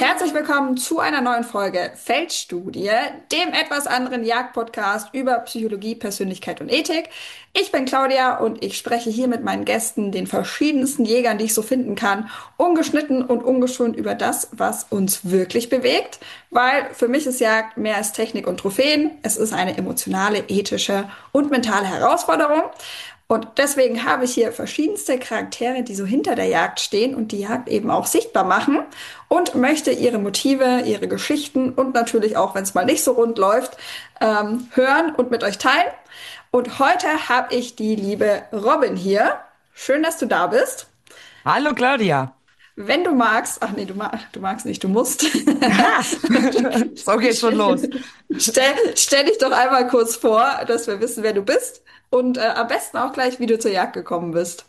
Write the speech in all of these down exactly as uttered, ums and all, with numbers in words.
Herzlich willkommen zu einer neuen Folge Feldstudie, dem etwas anderen Jagdpodcast über Psychologie, Persönlichkeit und Ethik. Ich bin Claudia und ich spreche hier mit meinen Gästen, den verschiedensten Jägern, die ich so finden kann, ungeschnitten und ungeschont über das, was uns wirklich bewegt, weil für mich ist Jagd mehr als Technik und Trophäen. Es ist eine emotionale, ethische und mentale Herausforderung. Und deswegen habe ich hier verschiedenste Charaktere, die so hinter der Jagd stehen und die Jagd eben auch sichtbar machen und möchte ihre Motive, ihre Geschichten und natürlich auch, wenn es mal nicht so rund läuft, ähm, hören und mit euch teilen. Und heute habe ich die liebe Robin hier. Schön, dass du da bist. Hallo Claudia. Wenn du magst, ach nee, du, mag, du magst nicht, du musst. Aha. So geht's schon los. Stell, stell dich doch einmal kurz vor, dass wir wissen, wer du bist und äh, am besten auch gleich, wie du zur Jagd gekommen bist.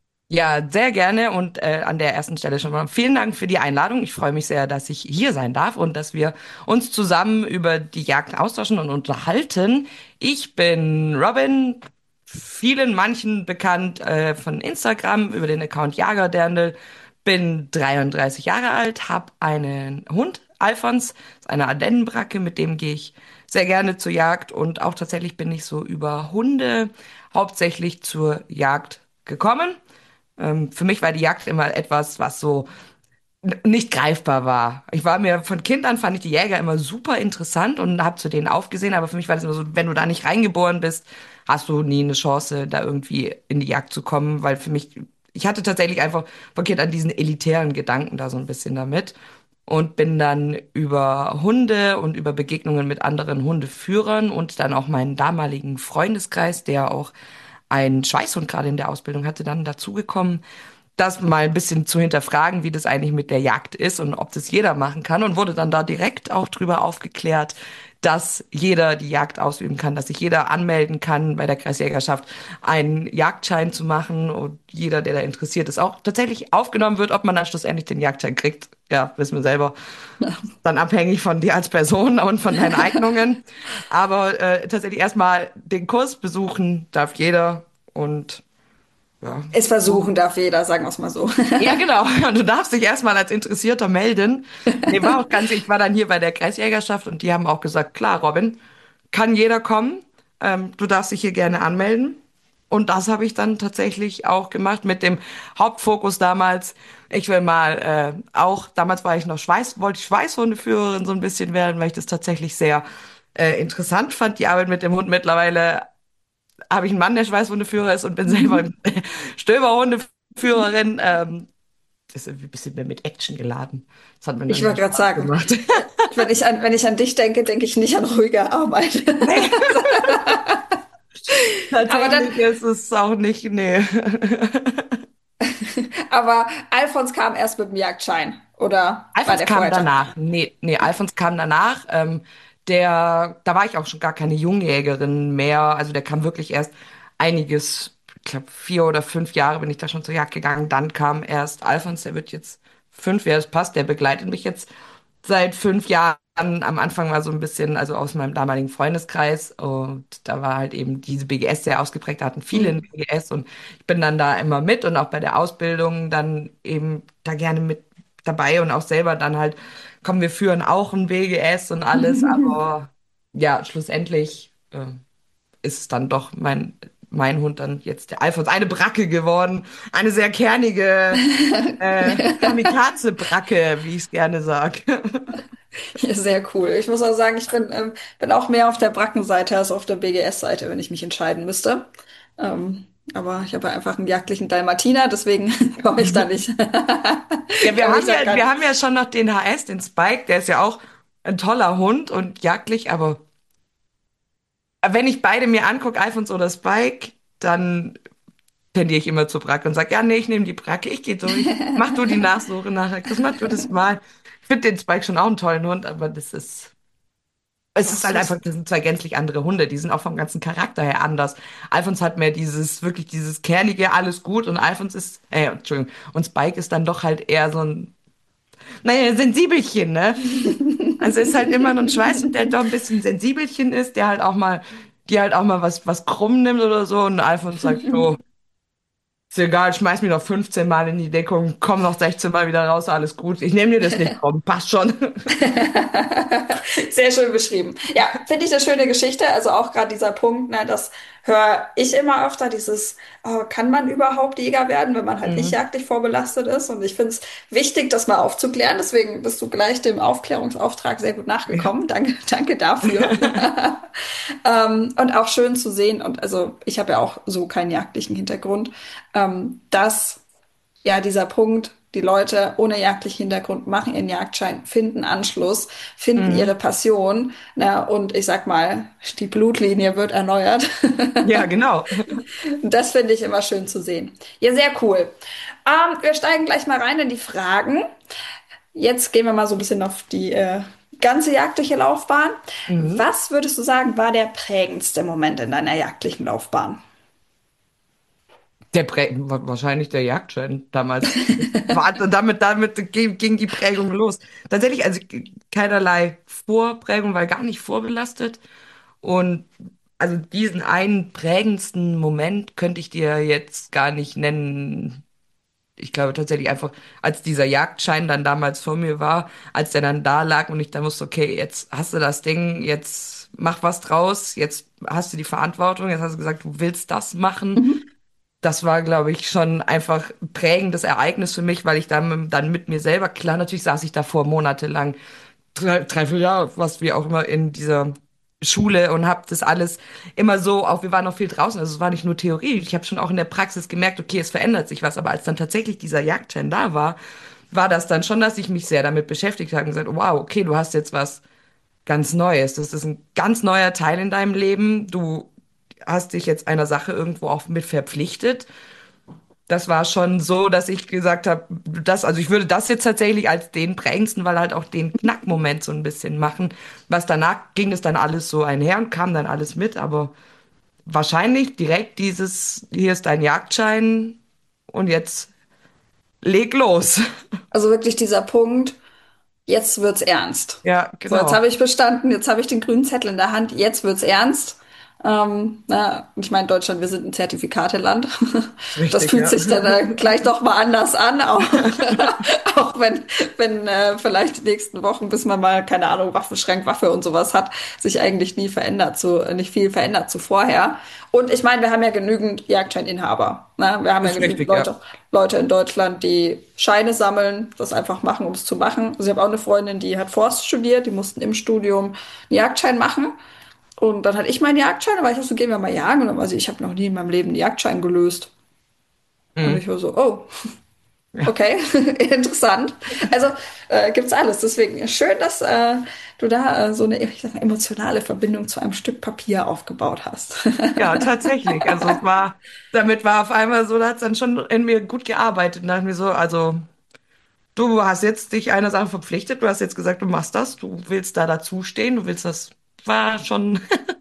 Ja, sehr gerne und äh, an der ersten Stelle schon mal vielen Dank für die Einladung. Ich freue mich sehr, dass ich hier sein darf und dass wir uns zusammen über die Jagd austauschen und unterhalten. Ich bin Robin, vielen manchen bekannt äh, von Instagram über den Account Jagerdirndl, bin dreiunddreißig Jahre alt, habe einen Hund, Alfons, ist eine Ardennenbracke, mit dem gehe ich sehr gerne zur Jagd und auch tatsächlich bin ich so über Hunde hauptsächlich zur Jagd gekommen. Ähm, für mich war die Jagd immer etwas, was so n- nicht greifbar war. Ich war mir von Kind an fand ich die Jäger immer super interessant und habe zu denen aufgesehen, aber für mich war das immer so, wenn du da nicht reingeboren bist, hast du nie eine Chance, da irgendwie in die Jagd zu kommen, weil für mich, ich hatte tatsächlich einfach von Kind an diesen elitären Gedanken da so ein bisschen damit und bin dann über Hunde und über Begegnungen mit anderen Hundeführern und dann auch meinen damaligen Freundeskreis, der auch einen Schweißhund gerade in der Ausbildung hatte, dann dazugekommen, das mal ein bisschen zu hinterfragen, wie das eigentlich mit der Jagd ist und ob das jeder machen kann und wurde dann da direkt auch drüber aufgeklärt, dass jeder die Jagd ausüben kann, dass sich jeder anmelden kann bei der Kreisjägerschaft, einen Jagdschein zu machen und jeder, der da interessiert ist, auch tatsächlich aufgenommen wird, ob man dann schlussendlich den Jagdschein kriegt. Ja, wissen wir selber. Dann abhängig von dir als Person und von deinen Eignungen. Aber äh, tatsächlich erstmal den Kurs besuchen darf jeder und ja. Es versuchen darf jeder, sagen wir es mal so. Ja, genau. Und du darfst dich erstmal als Interessierter melden. Nee, war auch ganz, ich war dann hier bei der Kreisjägerschaft und die haben auch gesagt, klar, Robin, kann jeder kommen. Ähm, du darfst dich hier gerne anmelden. Und das habe ich dann tatsächlich auch gemacht mit dem Hauptfokus damals. Ich will mal äh, auch, damals war ich noch Schweiß, wollte ich Schweißhundeführerin so ein bisschen werden, weil ich das tatsächlich sehr äh, interessant fand, die Arbeit mit dem Hund. Mittlerweile habe ich einen Mann, der Schweißhundeführer ist und bin selber Stöberhundeführerin. Ähm, das ist ein bisschen mehr mit Action geladen. Das hat mir Ich dann mehr wollte gerade Spaß sagen, gemacht. wenn ich an, wenn ich an dich denke, denke ich nicht an ruhige Arbeit. Nee, Aber dann, tatsächlich ist es auch nicht, nee. aber Alfons kam erst mit dem Jagdschein, oder war Alfons der kam vorher da? danach. Nee, nee, Alfons kam danach. Ähm, der, da war ich auch schon gar keine Jungjägerin mehr. Also der kam wirklich erst einiges, ich glaube vier oder fünf Jahre bin ich da schon zur Jagd gegangen. Dann kam erst Alfons, der wird jetzt fünf, ja, das passt, der begleitet mich jetzt seit fünf Jahren. Am Anfang war so ein bisschen, also aus meinem damaligen Freundeskreis und da war halt eben diese B G S sehr ausgeprägt, da hatten viele Hm. eine B G S und ich bin dann da immer mit und auch bei der Ausbildung dann eben da gerne mit dabei und auch selber dann halt, komm, wir führen auch ein B G S und alles, aber ja, schlussendlich äh, ist es dann doch mein, mein Hund dann jetzt der Alfons, eine Bracke geworden, eine sehr kernige äh, Kamikaze-Bracke, wie ich es gerne sage. Ja, sehr cool. Ich muss auch sagen, ich bin, ähm, bin auch mehr auf der Brackenseite als auf der B G S-Seite, wenn ich mich entscheiden müsste. Ähm, aber ich habe ja einfach einen jagdlichen Dalmatiner, deswegen komme ich da nicht, Ja, wir komme ich haben da ja, gar wir haben ja schon noch den H S, den Spike, der ist ja auch ein toller Hund und jagdlich, aber wenn ich beide mir angucke, Alfons oder Spike, dann tendiere ich immer zur Bracke und sage, ja, nee, ich nehme die Bracke, ich gehe durch. Mach du die Nachsuche nachher. Chris, mach du das mal. Ich finde den Spike schon auch einen tollen Hund, aber das ist, es ist Was halt einfach, ist? das sind zwei gänzlich andere Hunde. Die sind auch vom ganzen Charakter her anders. Alfons hat mehr dieses, wirklich dieses kernige, alles gut und Alfons ist, äh, Entschuldigung, und Spike ist dann doch halt eher so ein, naja, Sensibelchen, ne? Also ist halt immer nur ein Schweiß, der doch ein bisschen Sensibelchen ist, der halt auch mal, die halt auch mal was, was krumm nimmt oder so und Alfons sagt, so, Ist egal, schmeiß mich noch fünfzehn Mal in die Deckung, komm noch sechzehn Mal wieder raus, alles gut. Ich nehme dir das nicht, komm, passt schon. Sehr schön beschrieben. Ja, finde ich eine schöne Geschichte. Also auch gerade dieser Punkt, ne, das höre ich immer öfter, dieses, oh, kann man überhaupt Jäger werden, wenn man halt nicht Mhm. jagdlich vorbelastet ist? Und ich finde es wichtig, das mal aufzuklären. Deswegen bist du gleich dem Aufklärungsauftrag sehr gut Ja. nachgekommen. Danke, danke dafür. Ähm, und auch schön zu sehen, und also ich habe ja auch so keinen jagdlichen Hintergrund, ähm, dass ja, dieser Punkt, die Leute ohne jagdlichen Hintergrund machen ihren Jagdschein, finden Anschluss, finden ihre Mhm. Passion, ne, und ich sag mal, die Blutlinie wird erneuert. Ja, genau. Das finde ich immer schön zu sehen. Ja, sehr cool. Ähm, wir steigen gleich mal rein in die Fragen. Jetzt gehen wir mal so ein bisschen auf die äh, ganze jagdliche Laufbahn. Mhm. Was würdest du sagen, war der prägendste Moment in deiner jagdlichen Laufbahn? Der Prä wa- wahrscheinlich der Jagdschein damals. War, damit, damit ging, ging die Prägung los. Tatsächlich, also keinerlei Vorprägung, weil gar nicht vorbelastet. Und also diesen einen prägendsten Moment könnte ich dir jetzt gar nicht nennen. Ich glaube tatsächlich einfach, als dieser Jagdschein dann damals vor mir war, als der dann da lag und ich dann wusste, okay, jetzt hast du das Ding, jetzt mach was draus, jetzt hast du die Verantwortung, jetzt hast du gesagt, du willst das machen. Mhm. Das war, glaube ich, schon einfach ein prägendes Ereignis für mich, weil ich dann, dann mit mir selber, klar, natürlich saß ich davor monatelang, drei, drei, vier Jahre, was wir auch immer in dieser Schule und habe das alles immer so, auch wir waren noch viel draußen, also es war nicht nur Theorie, ich habe schon auch in der Praxis gemerkt, okay, es verändert sich was, aber als dann tatsächlich dieser Jagdschein da war, war das dann schon, dass ich mich sehr damit beschäftigt habe und gesagt, wow, okay, du hast jetzt was ganz Neues, das ist ein ganz neuer Teil in deinem Leben, du hast dich jetzt einer Sache irgendwo auch mit verpflichtet. Das war schon so, dass ich gesagt habe, das, also ich würde das jetzt tatsächlich als den prägendsten, weil halt auch den Knackmoment so ein bisschen machen. Was danach ging es dann alles so einher und kam dann alles mit, aber wahrscheinlich direkt dieses, hier ist dein Jagdschein und jetzt leg los. Also wirklich dieser Punkt, jetzt wird's ernst. Ja, So, jetzt genau. habe ich bestanden, jetzt habe ich den grünen Zettel in der Hand, jetzt wird's ernst. Ähm, na, ich meine, Deutschland, wir sind ein Zertifikateland. Ist Das richtig, fühlt ja. sich dann äh, gleich doch mal anders an, auch, auch wenn, wenn äh, vielleicht die nächsten Wochen, bis man mal, keine Ahnung, Waffenschrank, Waffe und sowas hat, sich eigentlich nie verändert, so nicht viel verändert zu vorher. Und ich meine, wir haben ja genügend Jagdscheininhaber. Ne? Wir haben ja Ist genügend richtig, ja. Leute, Leute in Deutschland, die Scheine sammeln, das einfach machen, um es zu machen. Also ich habe auch eine Freundin, die hat Forst studiert, die mussten im Studium einen Jagdschein machen. Und dann hatte ich meinen Jagdschein, aber ich dachte, so gehen wir mal jagen. Und dann war sie, ich habe noch nie in meinem Leben einen Jagdschein gelöst. Und ich Mhm. war so, oh, Ja. okay, interessant. Also äh, gibt's alles. Deswegen schön, dass äh, du da äh, so eine, ich sag mal, emotionale Verbindung zu einem Stück Papier aufgebaut hast. Ja, tatsächlich. Also es war, damit war auf einmal so, da hat es dann schon in mir gut gearbeitet. Und dachte mir so, also du hast jetzt dich einer Sache verpflichtet, du hast jetzt gesagt, du machst das, du willst da dazustehen, du willst das, war schon,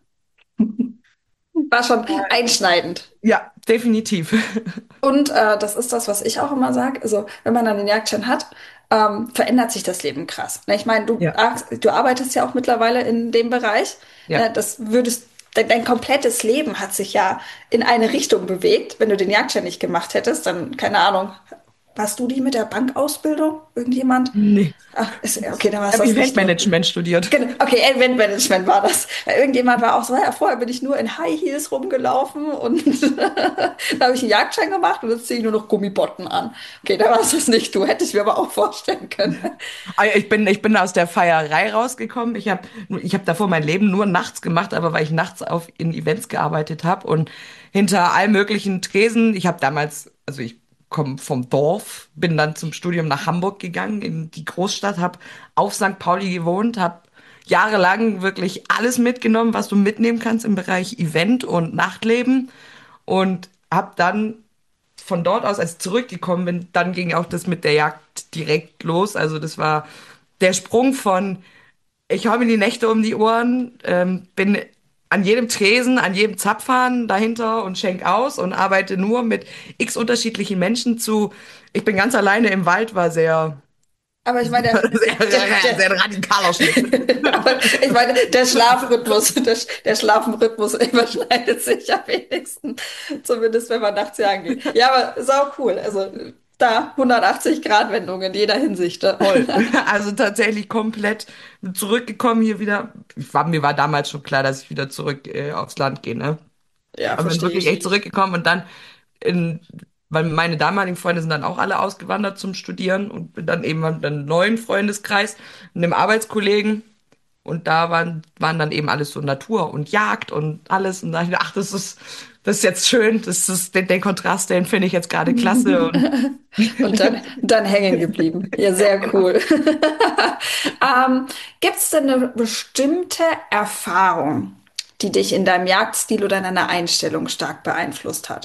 War schon einschneidend. ja, definitiv. Und äh, das ist das, was ich auch immer sage. Also, wenn man dann den Jagdschein hat, ähm, verändert sich das Leben krass. Ne, ich meine, du, Ja, ar- du arbeitest ja auch mittlerweile in dem Bereich. Ne, ja. das würdest, dein, dein komplettes Leben hat sich ja in eine Richtung bewegt. Wenn du den Jagdschein nicht gemacht hättest, dann, keine Ahnung, warst du die mit der Bankausbildung? Irgendjemand? Nee. Ah, ist, okay, dann war Ich es habe das nicht du. Eventmanagement studiert. Genau, okay, Eventmanagement war das. Weil irgendjemand war auch so, ja, vorher bin ich nur in High Heels rumgelaufen und da habe ich einen Jagdschein gemacht und jetzt ziehe ich nur noch Gummibotten an. Okay, da war es das nicht du, hätte ich mir aber auch vorstellen können. Ah, ja, Ich bin, ich bin aus der Feierei rausgekommen. Ich habe ich hab davor mein Leben nur nachts gemacht, aber weil ich nachts auf in Events gearbeitet habe und hinter all möglichen Tresen. Ich habe damals, also ich komme vom Dorf, bin dann zum Studium nach Hamburg gegangen, in die Großstadt, habe auf Sankt Pauli gewohnt, habe jahrelang wirklich alles mitgenommen, was du mitnehmen kannst im Bereich Event und Nachtleben und habe dann von dort aus, als ich zurückgekommen bin, dann ging auch das mit der Jagd direkt los. Also das war der Sprung von, ich hau mir die Nächte um die Ohren, ähm, bin an jedem Tresen, an jedem Zapfhahn dahinter und schenk aus und arbeite nur mit x unterschiedlichen Menschen zu. Ich bin ganz alleine im Wald, war sehr Aber ich meine, der, Sehr, der, der, sehr radikaler Schnitt. aber ich meine, der Schlafrhythmus, der, der Schlafrhythmus überschneidet sich am wenigsten. Zumindest wenn man nachts jagen geht. Ja, aber sau cool. Also da hundertachtzig Grad Wendung in jeder Hinsicht. Ne? Voll. Also tatsächlich komplett zurückgekommen hier wieder. Ich war, mir war damals schon klar, dass ich wieder zurück äh, aufs Land gehe, ne? Ja, Aber bin verstehe wirklich ich. echt zurückgekommen und dann in, weil meine damaligen Freunde sind dann auch alle ausgewandert zum Studieren und bin dann eben mit einem neuen Freundeskreis, einem Arbeitskollegen und da waren, waren dann eben alles so Natur und Jagd und alles und da dachte ich, ach, das ist, das ist jetzt schön, das ist, den, den Kontrast, den finde ich jetzt gerade klasse und Und dann, dann hängen geblieben. Ja, sehr genau. cool. Ähm, gibt es denn eine bestimmte Erfahrung, die dich in deinem Jagdstil oder in deiner Einstellung stark beeinflusst hat?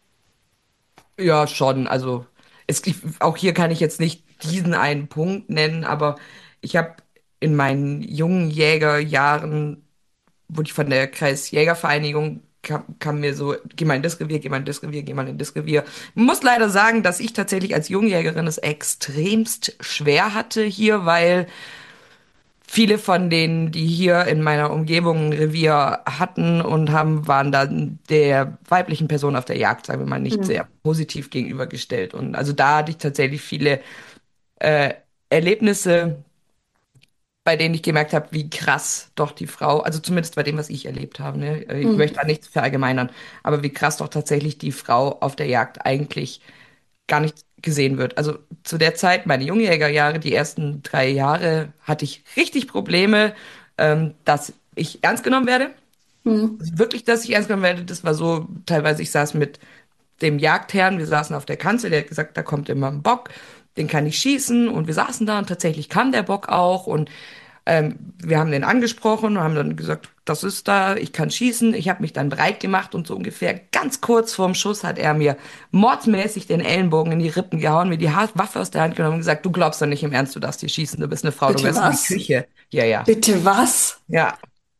Ja, schon. Also es, ich, auch hier kann ich jetzt nicht diesen einen Punkt nennen, aber ich habe in meinen jungen Jägerjahren, wurde ich von der Kreisjägervereinigung, kam, kam mir so, geh mal in das Revier, geh mal in das Revier, geh mal in das Revier. Ich muss leider sagen, dass ich tatsächlich als Jungjägerin es extremst schwer hatte hier, weil viele von denen, die hier in meiner Umgebung ein Revier hatten und haben, waren dann der weiblichen Person auf der Jagd, sagen wir mal, nicht Hm. sehr positiv gegenübergestellt. Und also da hatte ich tatsächlich viele äh, Erlebnisse, bei denen ich gemerkt habe, wie krass doch die Frau, also zumindest bei dem, was ich erlebt habe, ne? Ich Hm. möchte da nichts verallgemeinern, aber wie krass doch tatsächlich die Frau auf der Jagd eigentlich gar nicht gesehen wird. Also zu der Zeit, meine Jungjägerjahre, die ersten drei Jahre, hatte ich richtig Probleme, ähm, dass ich ernst genommen werde. Hm. Also wirklich, dass ich ernst genommen werde, das war so, teilweise, ich saß mit dem Jagdherrn, wir saßen auf der Kanzel, der hat gesagt, da kommt immer ein Bock, den kann ich schießen und wir saßen da und tatsächlich kam der Bock auch und ähm, wir haben den angesprochen und haben dann gesagt, das ist da, ich kann schießen. Ich habe mich dann breit gemacht und so ungefähr ganz kurz vorm Schuss hat er mir mordsmäßig den Ellenbogen in die Rippen gehauen, mir die Ha- Waffe aus der Hand genommen und gesagt, du glaubst doch nicht im Ernst, du darfst hier schießen, du bist eine Frau, du Bitte gehörst in die was? Küche. Ja, ja. Bitte was? Ja,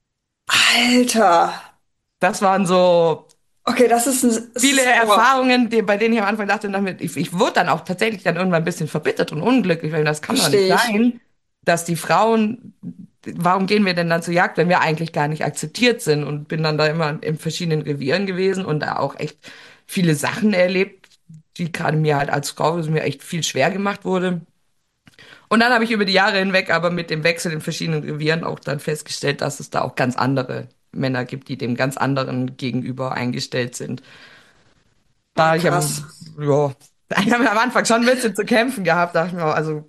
Alter. das waren so Okay, das ist ein, es viele ist, oh, Erfahrungen, die, bei denen ich am Anfang dachte, damit, ich, ich wurde dann auch tatsächlich dann irgendwann ein bisschen verbittert und unglücklich, weil das kann doch nicht verstehe ich. sein, dass die Frauen, warum gehen wir denn dann zur Jagd, wenn wir eigentlich gar nicht akzeptiert sind und bin dann da immer in verschiedenen Revieren gewesen und da auch echt viele Sachen erlebt, die gerade mir halt als Frau, das mir echt viel schwer gemacht wurde. Und dann habe ich über die Jahre hinweg aber mit dem Wechsel in verschiedenen Revieren auch dann festgestellt, dass es da auch ganz andere Männer gibt, die dem ganz anderen gegenüber eingestellt sind. Oh, Da ich krass. am, ja, ich habe am Anfang schon ein bisschen zu kämpfen gehabt, dachte ich mir, also,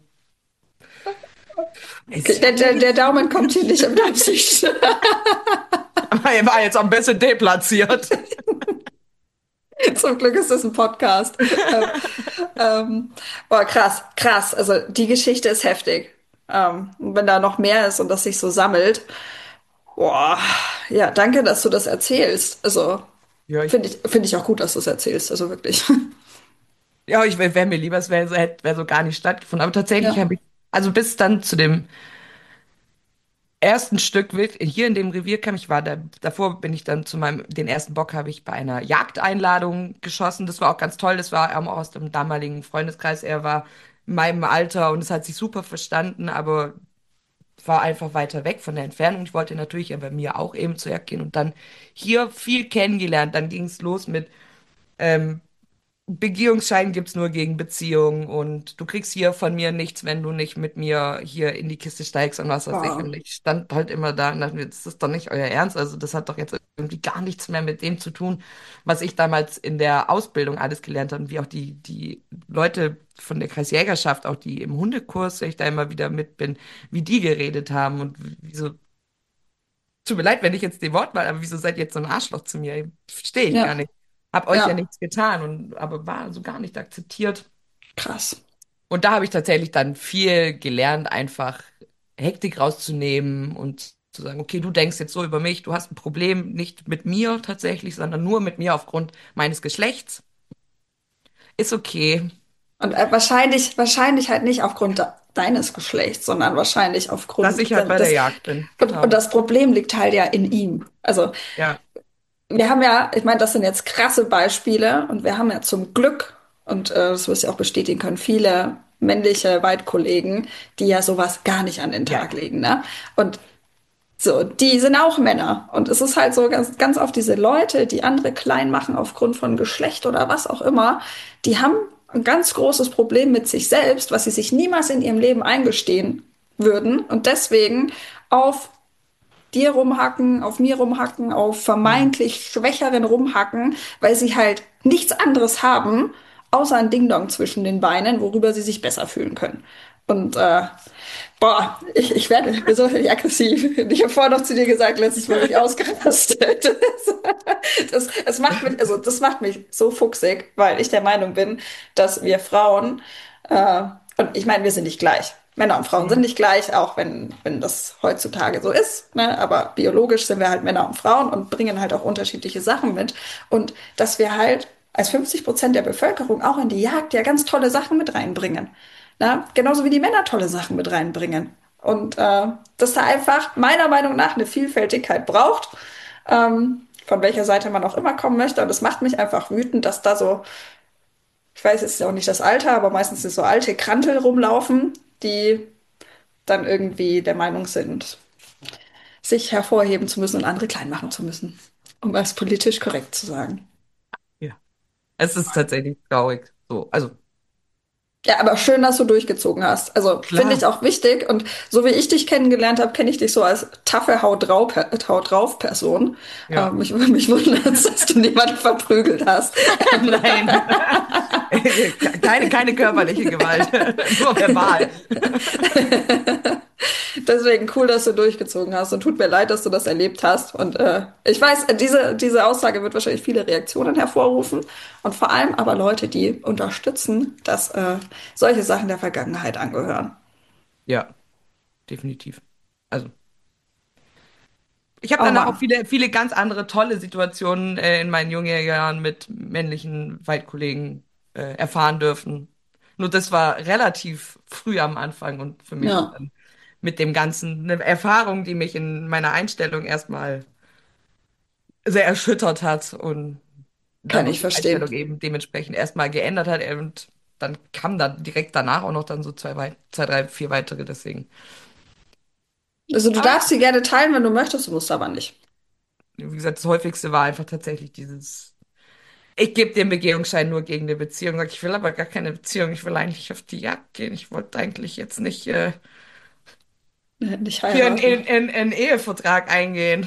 Okay, ist ja der, der, der nicht. Daumen kommt hier nicht im Absicht. Aber er war jetzt auch ein bisschen deplatziert. Zum Glück ist das ein Podcast. Ähm, ähm, boah, krass, krass. Also die Geschichte ist heftig. Ähm, und wenn da noch mehr ist und das sich so sammelt, boah, ja, danke, dass du das erzählst. Also Ja, ich, finde ich, finde ich auch gut, dass du es erzählst. Also wirklich. ja, ich wäre wär mir lieber, es wäre so, hätte- wär so gar nicht stattgefunden. Aber tatsächlich Ja. habe ich, also bis dann zu dem ersten Stück wild, hier in dem Revier kam, ich war da, davor bin ich dann zu meinem, den ersten Bock habe ich bei einer Jagdeinladung geschossen. Das war auch ganz toll. Das war ähm, auch aus dem damaligen Freundeskreis. Er war in meinem Alter und es hat sich super verstanden, aber war einfach weiter weg von der Entfernung. Ich wollte natürlich ja bei mir auch eben zur Jagd gehen und dann hier viel kennengelernt. Dann ging es los mit ähm, Begehungsschein gibt's nur gegen Beziehungen und du kriegst hier von mir nichts, wenn du nicht mit mir hier in die Kiste steigst und was weiß ich. Und Boah, ich stand halt immer da und dachte mir, das ist doch nicht euer Ernst. Also das hat doch jetzt irgendwie gar nichts mehr mit dem zu tun, was ich damals in der Ausbildung alles gelernt habe und wie auch die, die Leute von der Kreisjägerschaft, auch die im Hundekurs, wenn ich da immer wieder mit bin, wie die geredet haben und wieso, tut mir leid, wenn ich jetzt die Wortwahl, aber wieso seid ihr jetzt so ein Arschloch zu mir? Verstehe ich gar ja, nicht. Hab euch ja ja, nichts getan und aber war so gar nicht akzeptiert. krass. Und da habe ich tatsächlich dann viel gelernt, einfach Hektik rauszunehmen und zu sagen, okay, du denkst jetzt so über mich, du hast ein Problem nicht mit mir tatsächlich, sondern nur mit mir aufgrund meines Geschlechts. Ist okay, Und äh, wahrscheinlich, wahrscheinlich halt nicht aufgrund de deines Geschlechts, sondern wahrscheinlich dass ich aufgrund halt de- bei der des. Jagd bin. Und, und Genau. das Problem liegt halt ja in ihm. Also Ja, wir haben ja, ich meine, das sind jetzt krasse Beispiele und wir haben ja zum Glück, und äh, das wirst du ja auch bestätigen können, viele. männliche Weitkollegen, die ja sowas gar nicht an den Ja. Tag legen, ne? Und so, die sind auch Männer. Und es ist halt so ganz, ganz oft diese Leute, die andere klein machen aufgrund von Geschlecht oder was auch immer, die haben ein ganz großes Problem mit sich selbst, was sie sich niemals in ihrem Leben eingestehen würden und deswegen auf dir rumhacken, auf mir rumhacken, auf Mhm. vermeintlich Schwächeren rumhacken, weil sie halt nichts anderes haben, außer ein Ding-Dong zwischen den Beinen, worüber sie sich besser fühlen können. Und äh, boah, ich, ich werde mir so richtig aggressiv. Ich habe vorhin noch zu dir gesagt, letztes Mal bin ich ausgerastet. Das, das macht mich, also das macht mich so fuchsig, weil ich der Meinung bin, dass wir Frauen, äh, und ich meine, wir sind nicht gleich. Männer und Frauen sind Mhm. nicht gleich, auch wenn, wenn das heutzutage so ist, ne? Aber biologisch sind wir halt Männer und Frauen und bringen halt auch unterschiedliche Sachen mit. Und dass wir halt als fünfzig Prozent der Bevölkerung auch in die Jagd ja ganz tolle Sachen mit reinbringen. Na? Genauso wie die Männer tolle Sachen mit reinbringen. Und äh, dass da einfach meiner Meinung nach eine Vielfältigkeit braucht, ähm, von welcher Seite man auch immer kommen möchte. Und das macht mich einfach wütend, dass da so, ich weiß jetzt auch nicht das Alter, aber meistens ist so alte Krantel rumlaufen, die dann irgendwie der Meinung sind, sich hervorheben zu müssen und andere klein machen zu müssen, um es politisch korrekt zu sagen. Ja. Es ist tatsächlich traurig. So, also Ja, aber schön, dass du durchgezogen hast. Also finde ich klar. auch wichtig. Und so wie ich dich kennengelernt habe, kenne ich dich so als taffe Haut drauf, Haut drauf Person. Ja. Ähm, mich, mich wundert, dass du niemanden verprügelt hast. Nein. Keine, keine körperliche Gewalt, nur verbal. Deswegen cool, dass du durchgezogen hast. Und tut mir leid, dass du das erlebt hast. Und äh, ich weiß, diese, diese Aussage wird wahrscheinlich viele Reaktionen hervorrufen. Und vor allem aber Leute, die unterstützen, dass äh, solche Sachen der Vergangenheit angehören. Ja, definitiv. Also, ich habe Oh danach auch Mann. viele, viele ganz andere tolle Situationen äh, in meinen jungen Jahren mit männlichen Waldkollegen äh, erfahren dürfen. Nur das war relativ früh am Anfang und für mich Ja, dann mit dem Ganzen eine Erfahrung, die mich in meiner Einstellung erstmal sehr erschüttert hat und kann dann ich unsere verstehen. Einstellung eben dementsprechend erstmal geändert hat. Und dann kam dann direkt danach auch noch dann so zwei, wei- zwei, drei, vier weitere, deswegen. Also du Aber darfst sie gerne teilen, wenn du möchtest, du musst aber nicht. wie gesagt, das häufigste war einfach tatsächlich dieses, ich gebe den Begehungsschein nur gegen eine Beziehung. Sag, ich will aber gar keine Beziehung, ich will eigentlich auf die Jagd gehen. Ich wollte eigentlich jetzt nicht äh, Äh, Nicht hier in, heiraten. in, in, in einen Ehevertrag eingehen.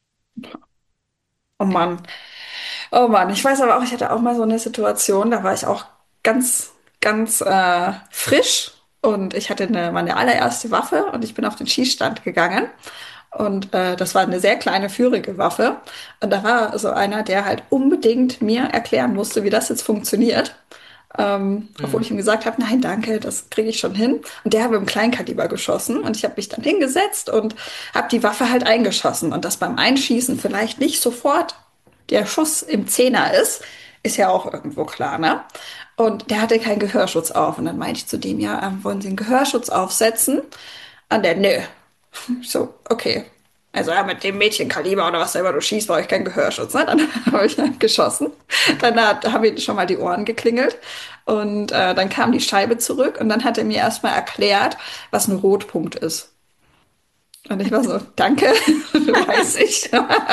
Oh Mann. Oh Mann. Ich weiß aber auch, ich hatte auch mal so eine Situation, da war ich auch ganz, ganz äh, frisch und ich hatte eine, meine allererste Waffe und ich bin auf den Schießstand gegangen. Und äh, das war eine sehr kleine, führige Waffe. Und da war so einer, der halt unbedingt mir erklären musste, wie das jetzt funktioniert. Ähm, obwohl Hm. ich ihm gesagt habe, nein, danke, das kriege ich schon hin. Und der hat mit dem Kleinkaliber geschossen und ich habe mich dann hingesetzt und habe die Waffe halt eingeschossen. Und dass beim Einschießen vielleicht nicht sofort der Schuss im Zehner ist, ist ja auch irgendwo klar, ne? Und der hatte keinen Gehörschutz auf. Und dann meinte ich zu dem, ja, ähm, wollen Sie einen Gehörschutz aufsetzen? Und der, nö. Ich so, okay. Also ja, mit dem Mädchenkaliber oder was selber du schießt, brauche ich keinen Gehörschutz. Ne? Dann habe ich dann geschossen. Dann hat, habe ich schon mal die Ohren geklingelt. Und äh, dann kam die Scheibe zurück und dann hat er mir erstmal erklärt, was ein Rotpunkt ist. Und ich war so, danke, weiß ich.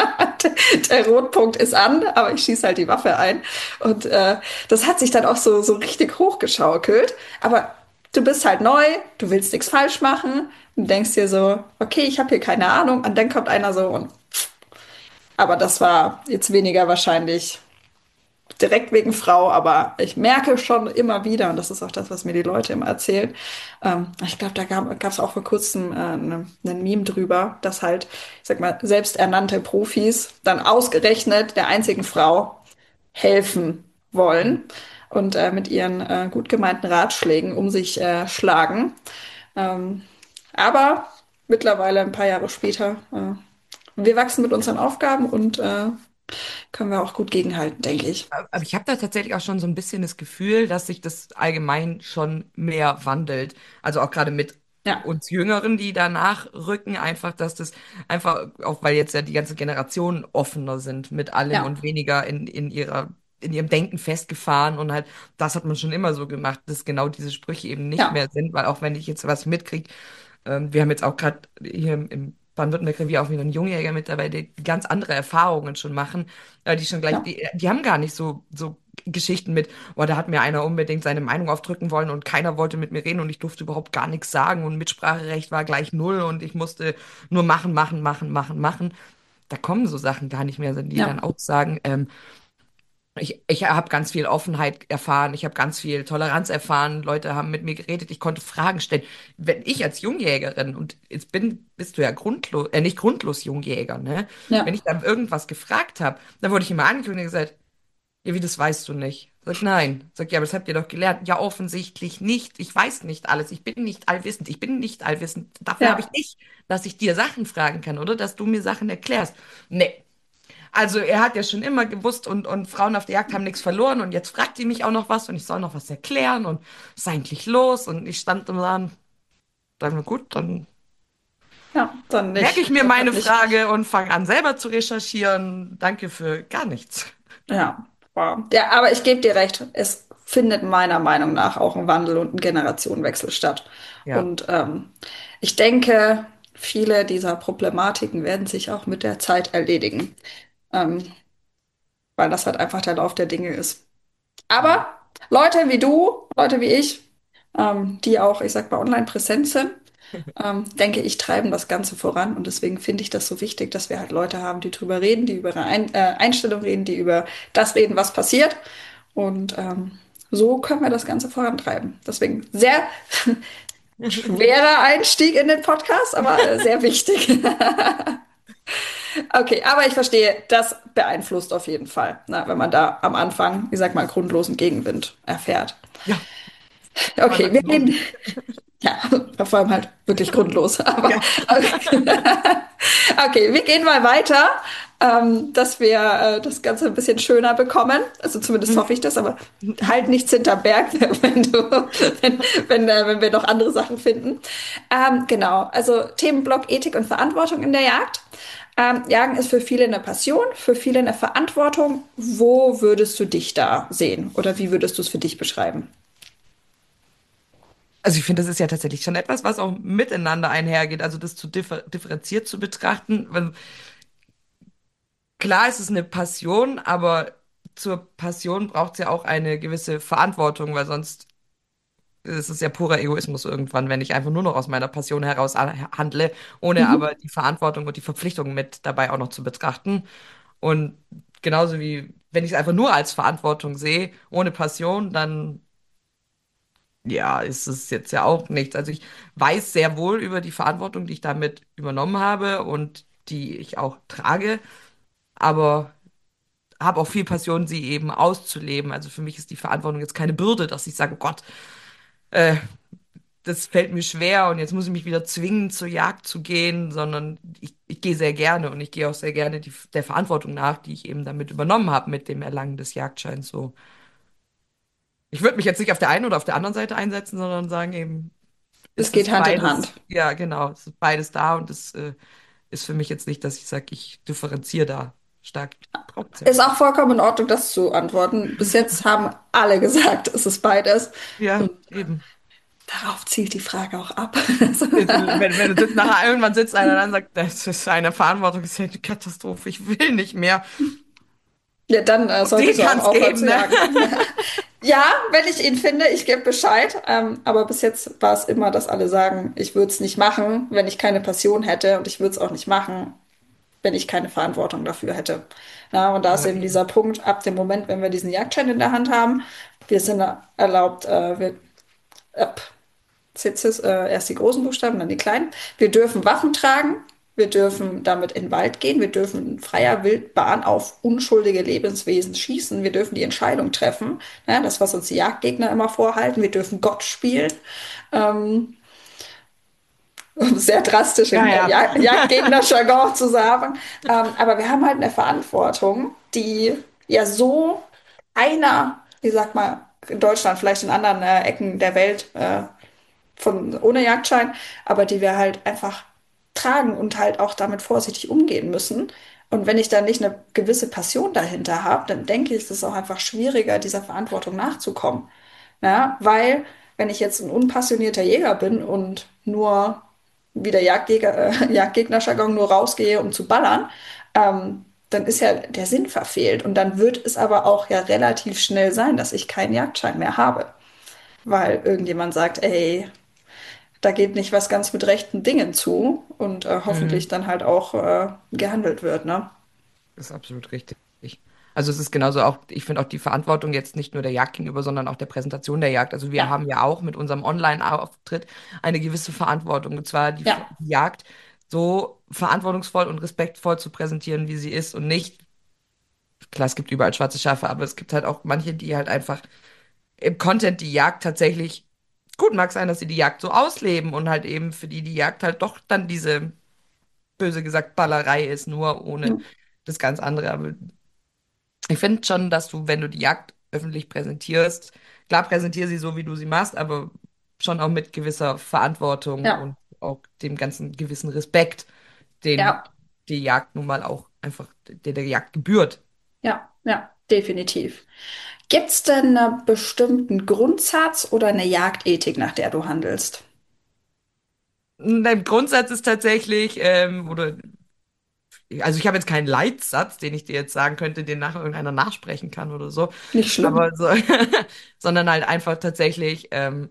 Der Rotpunkt ist an, aber ich schieße halt die Waffe ein. Und äh, das hat sich dann auch so, so richtig hochgeschaukelt. Aber du bist halt neu, du willst nichts falsch machen und denkst dir so, okay, ich habe hier keine Ahnung. Und dann kommt einer so und. Aber das war jetzt weniger wahrscheinlich direkt wegen Frau, aber ich merke schon immer wieder, und das ist auch das, was mir die Leute immer erzählen, ähm, ich glaube, da gab es auch vor kurzem äh, ne, einen Meme drüber, dass halt, ich sag mal, selbsternannte Profis dann ausgerechnet der einzigen Frau helfen wollen und äh, mit ihren äh, gut gemeinten Ratschlägen um sich äh, schlagen. Ähm, aber mittlerweile, ein paar Jahre später, äh, wir wachsen mit unseren Aufgaben und äh, können wir auch gut gegenhalten, denke ich. Aber ich habe da tatsächlich auch schon so ein bisschen das Gefühl, dass sich das allgemein schon mehr wandelt. Also auch gerade mit Ja, uns Jüngeren, die danach rücken, einfach, dass das einfach, auch weil jetzt ja die ganze Generation offener sind mit allem ja. und weniger in, in ihrer in ihrem Denken festgefahren und halt, das hat man schon immer so gemacht, dass genau diese Sprüche eben nicht mehr Ja, sind, weil auch wenn ich jetzt was mitkriege, ähm, wir haben jetzt auch gerade hier im, im Baden-Württemberg Revier auch wieder einen Jungjäger mit dabei, die ganz andere Erfahrungen schon machen, äh, die schon gleich, ja, die, die haben gar nicht so, so Geschichten mit, oh, da hat mir einer unbedingt seine Meinung aufdrücken wollen und keiner wollte mit mir reden und ich durfte überhaupt gar nichts sagen und Mitspracherecht war gleich null und ich musste nur machen, machen, machen, machen, machen. Da kommen so Sachen gar nicht mehr, sondern die dann ja, auch sagen, ähm, ich, ich habe ganz viel Offenheit erfahren, ich habe ganz viel Toleranz erfahren, Leute haben mit mir geredet, ich konnte Fragen stellen. Wenn ich als Jungjägerin, und jetzt bin, bist du ja grundlos, äh, nicht grundlos Jungjäger, ne? Wenn ja, ich dann irgendwas gefragt habe, dann wurde ich immer angeguckt und gesagt, ja, wie, das weißt du nicht. Sag, nein. Sag, ja, aber das habt ihr doch gelernt. Ja, offensichtlich nicht. Ich weiß nicht alles. Ich bin nicht allwissend. Ich bin nicht allwissend. Dafür habe ich ja, dich, dass ich dir Sachen fragen kann, oder? Dass du mir Sachen erklärst. Nee. Also er hat ja schon immer gewusst und, und Frauen auf der Jagd haben nichts verloren und jetzt fragt die mich auch noch was und ich soll noch was erklären und was ist eigentlich los? Und ich stand immer an, sagen wir gut, dann ja, dann merke ich nicht, mir dann meine halt nicht. Frage und fange an selber zu recherchieren. Danke für gar nichts. Ja, wow. Ja, aber ich gebe dir recht, es findet meiner Meinung nach auch ein Wandel und ein Generationenwechsel statt. Ja. Und ähm, ich denke, viele dieser Problematiken werden sich auch mit der Zeit erledigen, ähm, weil das halt einfach der Lauf der Dinge ist. Ja. Aber Leute wie du, Leute wie ich, ähm, die auch, ich sag mal, online präsent sind, ähm, denke ich, treiben das Ganze voran. Und deswegen finde ich das so wichtig, dass wir halt Leute haben, die drüber reden, die über ihre Ein äh, Einstellung reden, die über das reden, was passiert. Und ähm, so können wir das Ganze vorantreiben. Deswegen sehr schwerer Einstieg in den Podcast, aber äh, sehr wichtig. Okay, aber ich verstehe, das beeinflusst auf jeden Fall, na, wenn man da am Anfang, ich sag mal, grundlosen Gegenwind erfährt. Ja, man Okay, sagt wir so. gehen, ja, vor allem halt wirklich grundlos, aber Ja. okay. Okay, wir gehen mal weiter, ähm, dass wir äh, das Ganze ein bisschen schöner bekommen. Also zumindest hoffe ich das, aber halt nichts hinterm Berg, wenn du, wenn, wenn, äh, wenn wir noch andere Sachen finden. Ähm, genau, also Themenblock Ethik und Verantwortung in der Jagd. Ähm, Jagen ist für viele eine Passion, für viele eine Verantwortung. Wo würdest du dich da sehen oder wie würdest du es für dich beschreiben? Also ich finde, das ist ja tatsächlich schon etwas, was auch miteinander einhergeht, also das zu differ differenziert zu betrachten. Weil klar ist es eine Passion, aber zur Passion braucht es ja auch eine gewisse Verantwortung, weil sonst ist es ja purer Egoismus irgendwann, wenn ich einfach nur noch aus meiner Passion heraus a- handle, ohne aber Mhm. die Verantwortung und die Verpflichtung mit dabei auch noch zu betrachten. Und genauso wie wenn ich es einfach nur als Verantwortung sehe, ohne Passion, dann ja, ist es jetzt ja auch nichts. Also ich weiß sehr wohl über die Verantwortung, die ich damit übernommen habe und die ich auch trage, aber habe auch viel Passion, sie eben auszuleben. Also für mich ist die Verantwortung jetzt keine Bürde, dass ich sage, oh Gott, äh, das fällt mir schwer und jetzt muss ich mich wieder zwingen, zur Jagd zu gehen, sondern ich, ich gehe sehr gerne und ich gehe auch sehr gerne die, der Verantwortung nach, die ich eben damit übernommen habe mit dem Erlangen des Jagdscheins. So, ich würde mich jetzt nicht auf der einen oder auf der anderen Seite einsetzen, sondern sagen eben, Es es geht ist Hand in beides, Hand. ja, genau, es ist beides da und es äh, ist für mich jetzt nicht, dass ich sage, ich differenziere da stark. Braucht's ja Ist gar auch nicht. vollkommen in Ordnung, das zu antworten. Bis jetzt haben alle gesagt, es ist beides. Ja, Und eben. darauf zielt die Frage auch ab. Jetzt, Wenn, wenn du sitzt, nachher irgendwann sitzt einer dann und sagt, das ist eine Verantwortung, das ist ja eine Katastrophe, ich will nicht mehr. Ja, dann äh, Und den solltest du auch kann es aufhören geben, zu ne? jagen. Ja, wenn ich ihn finde, ich gebe Bescheid. Ähm, aber bis jetzt war es immer, dass alle sagen, ich würde es nicht machen, wenn ich keine Passion hätte. Und ich würde es auch nicht machen, wenn ich keine Verantwortung dafür hätte. Ja, und da ist Ja, eben eben. dieser Punkt, ab dem Moment, wenn wir diesen Jagdschein in der Hand haben, wir sind erlaubt, äh, wir, ab Sitzes, äh, erst die großen Buchstaben, dann die kleinen. Wir dürfen Waffen tragen. Wir dürfen damit in den Wald gehen. Wir dürfen in freier Wildbahn auf unschuldige Lebenswesen schießen. Wir dürfen die Entscheidung treffen. Ja, das, was uns die Jagdgegner immer vorhalten. Wir dürfen Gott spielen. Ähm, um sehr drastisch Ja, im äh, ja. Jag Jagdgegner-Jargon zu sagen. Ähm, aber wir haben halt eine Verantwortung, die ja so einer, ich sag mal, in Deutschland, vielleicht in anderen äh, Ecken der Welt, äh, von ohne Jagdschein, aber die wir halt einfach tragen und halt auch damit vorsichtig umgehen müssen. Und wenn ich dann nicht eine gewisse Passion dahinter habe, dann denke ich, ist es auch einfach schwieriger, dieser Verantwortung nachzukommen. Ja, weil wenn ich jetzt ein unpassionierter Jäger bin und nur wie der Jagdjäger, äh, Jagdgegner-Jargon nur rausgehe, um zu ballern, ähm, dann ist ja der Sinn verfehlt. Und dann wird es aber auch ja relativ schnell sein, dass ich keinen Jagdschein mehr habe, weil irgendjemand sagt, ey, da geht nicht was ganz mit rechten Dingen zu und äh, hoffentlich Mhm. dann halt auch äh, gehandelt wird, ne? Das ist absolut richtig. Also es ist genauso auch, ich finde auch die Verantwortung jetzt nicht nur der Jagd gegenüber, sondern auch der Präsentation der Jagd. Also wir Ja, haben ja auch mit unserem Online-Auftritt eine gewisse Verantwortung, und zwar die, ja, die Jagd so verantwortungsvoll und respektvoll zu präsentieren, wie sie ist, und nicht, klar, es gibt überall schwarze Schafe, aber es gibt halt auch manche, die halt einfach im Content die Jagd tatsächlich, gut, mag sein, dass sie die Jagd so ausleben und halt eben für die die Jagd halt doch dann diese, böse gesagt, Ballerei ist, nur ohne das ganz andere. Aber ich finde schon, dass du, wenn du die Jagd öffentlich präsentierst, klar präsentiere sie so, wie du sie machst, aber schon auch mit gewisser Verantwortung ja, und auch dem ganzen gewissen Respekt, den ja, die Jagd nun mal auch einfach, der der Jagd gebührt. ja, ja, definitiv. Gibt es denn einen bestimmten Grundsatz oder eine Jagdethik, nach der du handelst? Dein Grundsatz ist tatsächlich, ähm, oder, also ich habe jetzt keinen Leitsatz, den ich dir jetzt sagen könnte, den nachher irgendeiner nachsprechen kann oder so, Nicht aber schlimm. so, sondern halt einfach tatsächlich, ähm,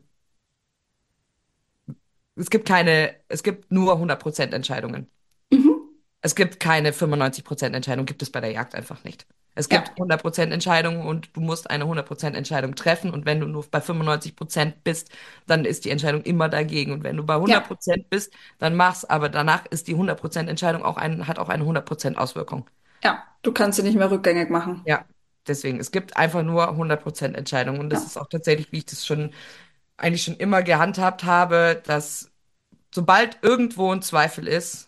es gibt keine, es gibt nur hundert Prozent Entscheidungen. Mhm. Es gibt keine fünfundneunzig Prozent Entscheidung, gibt es bei der Jagd einfach nicht. Es gibt Ja, hundert Prozent Entscheidungen und du musst eine hundert Prozent Entscheidung treffen, und wenn du nur bei fünfundneunzig Prozent bist, dann ist die Entscheidung immer dagegen, und wenn du bei hundert ja, Prozent bist, dann mach's, aber danach ist die hundert Prozent Entscheidung auch ein, hat auch eine hundert Prozent Auswirkung. ja. Du kannst sie nicht mehr rückgängig machen. Ja, deswegen, es gibt einfach nur hundert Prozent Entscheidung, und das Ja, ist auch tatsächlich, wie ich das schon eigentlich schon immer gehandhabt habe, dass sobald irgendwo ein Zweifel ist,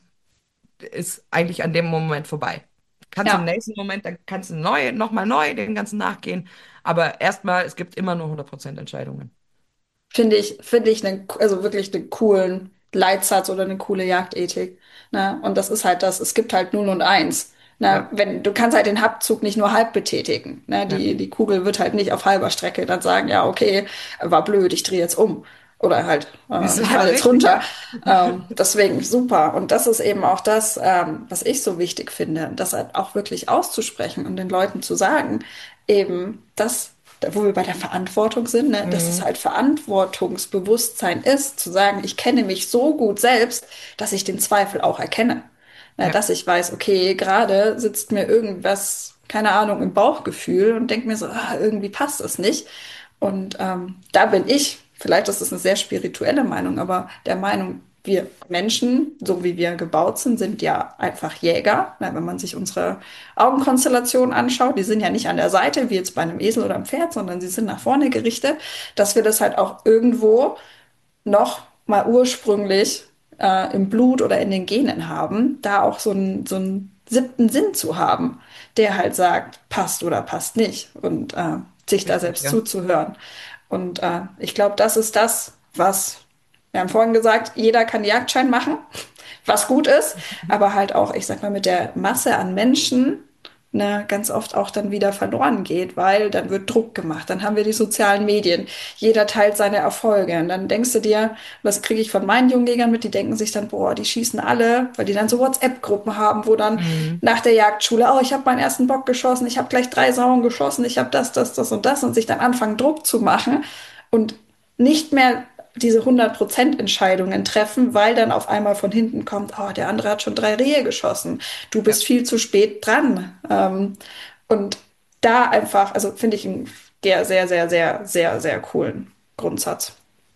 ist eigentlich an dem Moment vorbei. Kannst du im ja. nächsten Moment, dann kannst du neu, nochmal neu den ganzen nachgehen. Aber erstmal, es gibt immer nur hundert Prozent Entscheidungen. Finde ich, finde ich einen, also wirklich einen coolen Leitsatz oder eine coole Jagdethik. Ne? Und das ist halt das, es gibt halt null und eins. Ne? Ja, Wenn, du kannst halt den Abzug nicht nur halb betätigen. Ne? ja. Die, die Kugel wird halt nicht auf halber Strecke dann sagen, ja, okay, war blöd, ich drehe jetzt um. Oder halt, äh, Ist ich falle leider jetzt richtig, runter. ja. Ähm, deswegen super. Und das ist eben auch das, ähm, was ich so wichtig finde, das halt auch wirklich auszusprechen und den Leuten zu sagen, eben, das, da wo wir bei der Verantwortung sind, ne, dass es Mhm. halt Verantwortungsbewusstsein ist, zu sagen, ich kenne mich so gut selbst, dass ich den Zweifel auch erkenne. Ne, Ja. dass ich weiß, okay, gerade sitzt mir irgendwas, keine Ahnung, im Bauchgefühl und denke mir so, ah, irgendwie passt es nicht. Und ähm, da bin ich, vielleicht ist das eine sehr spirituelle Meinung, aber der Meinung, wir Menschen, so wie wir gebaut sind, sind ja einfach Jäger. Na, wenn man sich unsere Augenkonstellation anschaut, die sind ja nicht an der Seite, wie jetzt bei einem Esel oder einem Pferd, sondern sie sind nach vorne gerichtet, dass wir das halt auch irgendwo noch mal ursprünglich äh, im Blut oder in den Genen haben, da auch so einen, so einen siebten Sinn zu haben, der halt sagt, passt oder passt nicht und äh, sich da Richtig, selbst ja. zuzuhören. Und äh, ich glaube, das ist das, was wir haben vorhin gesagt, jeder kann Jagdschein machen, was gut ist, aber halt auch, ich sag mal, mit der Masse an Menschen ne, ganz oft auch dann wieder verloren geht, weil dann wird Druck gemacht. Dann haben wir die sozialen Medien. Jeder teilt seine Erfolge. Und dann denkst du dir, das kriege ich von meinen Jungjägern mit, die denken sich dann, boah, die schießen alle, weil die dann so WhatsApp-Gruppen haben, wo dann Mhm. nach der Jagdschule, oh, ich habe meinen ersten Bock geschossen, ich habe gleich drei Sauen geschossen, ich habe das, das, das und das und sich dann anfangen, Druck zu machen und nicht mehr diese hundert Prozent Entscheidungen treffen, weil dann auf einmal von hinten kommt, oh, der andere hat schon drei Rehe geschossen, du Ja, bist viel zu spät dran. Ähm, und da einfach, also finde ich einen sehr, sehr, sehr, sehr, sehr, sehr coolen Grundsatz.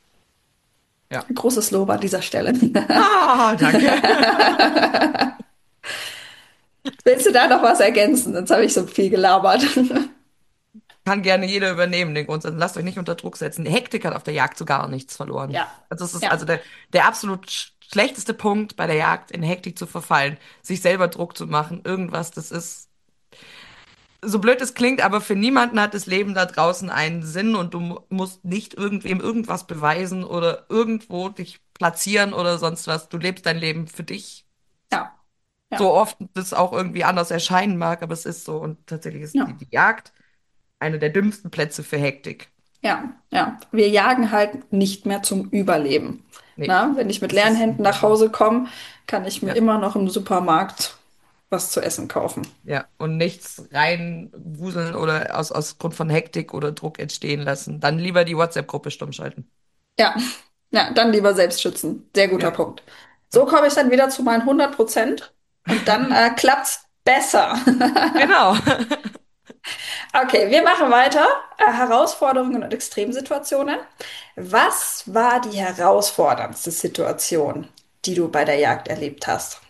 ja. Ein großes Lob an dieser Stelle. Ah, danke. Willst du da noch was ergänzen? Jetzt habe ich so viel gelabert. Kann gerne jeder übernehmen, den Grundsatz. Lasst euch nicht unter Druck setzen. Die Hektik hat auf der Jagd so gar nichts verloren. Ja, Also es ist also ja, der, der absolut sch schlechteste Punkt bei der Jagd, in Hektik zu verfallen, sich selber Druck zu machen, irgendwas, das ist, so blöd es klingt, aber für niemanden hat das Leben da draußen einen Sinn, und du mu- musst nicht irgendwem irgendwas beweisen oder irgendwo dich platzieren oder sonst was. Du lebst dein Leben für dich. ja. So ja, oft das auch irgendwie anders erscheinen mag, aber es ist so. Und tatsächlich ist die, ja. die Jagd einer der dümmsten Plätze für Hektik. Ja, ja. Wir jagen halt nicht mehr zum Überleben. Nee, Na, wenn ich mit das leeren ist Händen nicht mehr nach so. Hause komme, kann ich mir Ja, immer noch im Supermarkt was zu essen kaufen. ja. Und nichts reinwuseln oder aus, aus Grund von Hektik oder Druck entstehen lassen. Dann lieber die WhatsApp-Gruppe stumm schalten. Ja, ja, dann lieber selbst schützen. Sehr guter Ja, Punkt. So ja. komme ich dann wieder zu meinen hundert Prozent und dann äh, klappt's besser. Genau. Okay, wir machen weiter. Äh, Herausforderungen und Extremsituationen. Was war die herausforderndste Situation, die du bei der Jagd erlebt hast?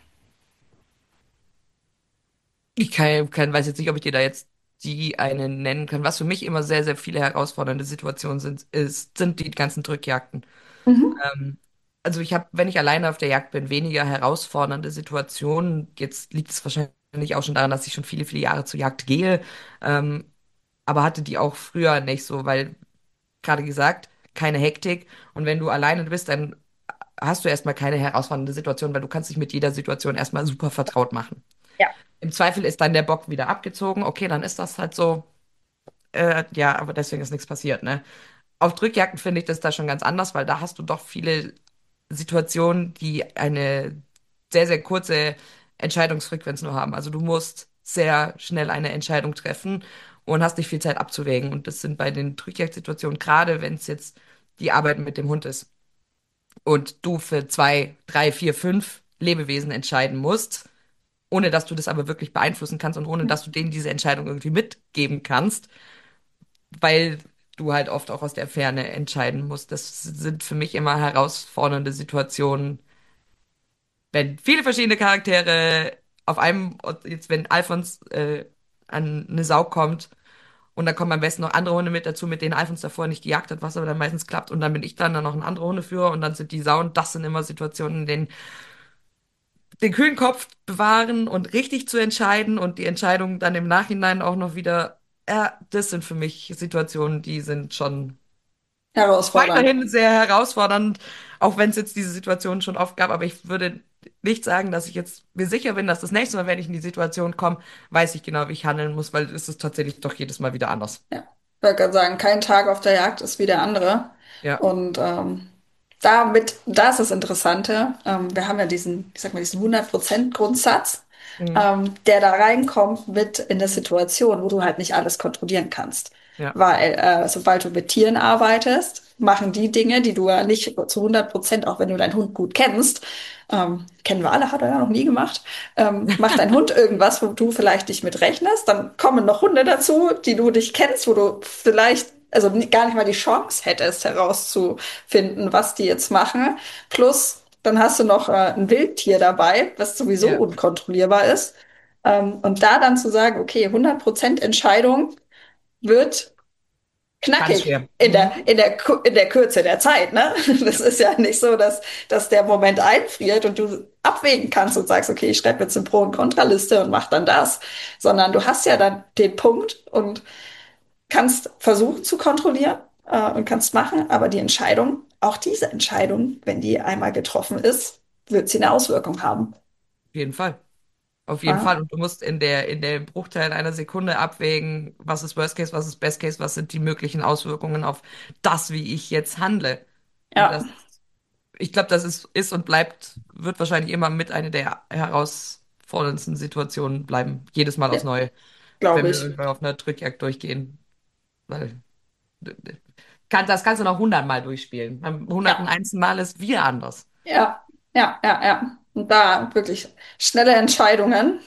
Ich kann, kann, weiß jetzt nicht, ob ich dir da jetzt die eine nennen kann. Was für mich immer sehr, sehr viele herausfordernde Situationen sind, ist, sind die ganzen Drückjagden. Mhm. Ähm, also ich habe, wenn ich alleine auf der Jagd bin, weniger herausfordernde Situationen. Jetzt liegt es wahrscheinlich auch schon daran, dass ich schon viele, viele Jahre zur Jagd gehe. Ähm, aber hatte die auch früher nicht so, weil gerade gesagt, keine Hektik. Und wenn du alleine bist, dann hast du erstmal keine herausfordernde Situation, weil du kannst dich mit jeder Situation erstmal super vertraut machen. Ja. Im Zweifel ist dann der Bock wieder abgezogen. Okay, dann ist das halt so. Äh, ja, aber deswegen ist nichts passiert, ne? Auf Drückjagden finde ich das da schon ganz anders, weil da hast du doch viele Situationen, die eine sehr, sehr kurze Entscheidungsfrequenz nur haben. Also du musst sehr schnell eine Entscheidung treffen und hast nicht viel Zeit abzuwägen. Und das sind bei den Drückjagdsituationen, gerade wenn es jetzt die Arbeit mit dem Hund ist und du für zwei, drei, vier, fünf Lebewesen entscheiden musst, ohne dass du das aber wirklich beeinflussen kannst und ohne dass du denen diese Entscheidung irgendwie mitgeben kannst, weil du halt oft auch aus der Ferne entscheiden musst. Das sind für mich immer herausfordernde Situationen, wenn viele verschiedene Charaktere auf einem, jetzt wenn Alphons äh, an eine Sau kommt und dann kommen am besten noch andere Hunde mit dazu, mit denen Alphons davor nicht gejagt hat, was aber dann meistens klappt und dann bin ich dann, dann noch ein anderer Hundeführer und dann sind die Sau und das sind immer Situationen, in denen den kühlen Kopf bewahren und richtig zu entscheiden und die Entscheidung dann im Nachhinein auch noch wieder, ja, das sind für mich Situationen, die sind schon Herausfordernd. weiterhin sehr herausfordernd, auch wenn es jetzt diese Situation schon oft gab. Aber ich würde nicht sagen, dass ich jetzt mir sicher bin, dass das nächste Mal, wenn ich in die Situation komme, weiß ich genau, wie ich handeln muss, weil es ist tatsächlich doch jedes Mal wieder anders. Ja, ich wollte gerade sagen, kein Tag auf der Jagd ist wie der andere. Ja. Und ähm, damit, das ist das Interessante. Ähm, wir haben ja diesen, ich sag mal, diesen hundert Prozent Grundsatz, Mhm. ähm, der da reinkommt mit in der Situation, wo du halt nicht alles kontrollieren kannst. Ja. Weil äh, sobald du mit Tieren arbeitest, machen die Dinge, die du ja nicht zu hundert Prozent, auch wenn du deinen Hund gut kennst, ähm, kennen wir alle, hat er ja noch nie gemacht, ähm, macht dein Hund irgendwas, wo du vielleicht nicht mit rechnest, dann kommen noch Hunde dazu, die du dich kennst, wo du vielleicht also ni- gar nicht mal die Chance hättest herauszufinden, was die jetzt machen. Plus, dann hast du noch äh, ein Wildtier dabei, was sowieso Ja. unkontrollierbar ist. Ähm, und da dann zu sagen, okay, hundert Prozent Entscheidung wird Ganz knackig schwer. in der, Mhm. in der, Ku- in der Kürze der Zeit, ne? Das Ja. ist ja nicht so, dass, dass der Moment einfriert und du abwägen kannst und sagst, okay, ich schreibe jetzt eine Pro- und Kontraliste und mach dann das, sondern du hast ja dann den Punkt und kannst versuchen zu kontrollieren äh, und kannst machen, aber die Entscheidung, auch diese Entscheidung, wenn die einmal getroffen ist, wird sie eine Auswirkung haben. Auf jeden Fall. Auf jeden Ja, Fall. Und du musst in der, in dem Bruchteil einer Sekunde abwägen, was ist Worst Case, was ist Best Case, was sind die möglichen Auswirkungen auf das, wie ich jetzt handle. Und ja, das, ich glaube, das ist, ist und bleibt, wird wahrscheinlich immer mit einer der herausforderndsten Situationen bleiben. Jedes Mal ja, aufs Neue, wenn glaube wir ich. irgendwann auf einer Drückjagd durchgehen. Weil kann, das kannst du noch hundertmal durchspielen. Beim hunderten Ja, einsten Mal ist wieder anders. ja, ja, ja, ja. Und da wirklich schnelle Entscheidungen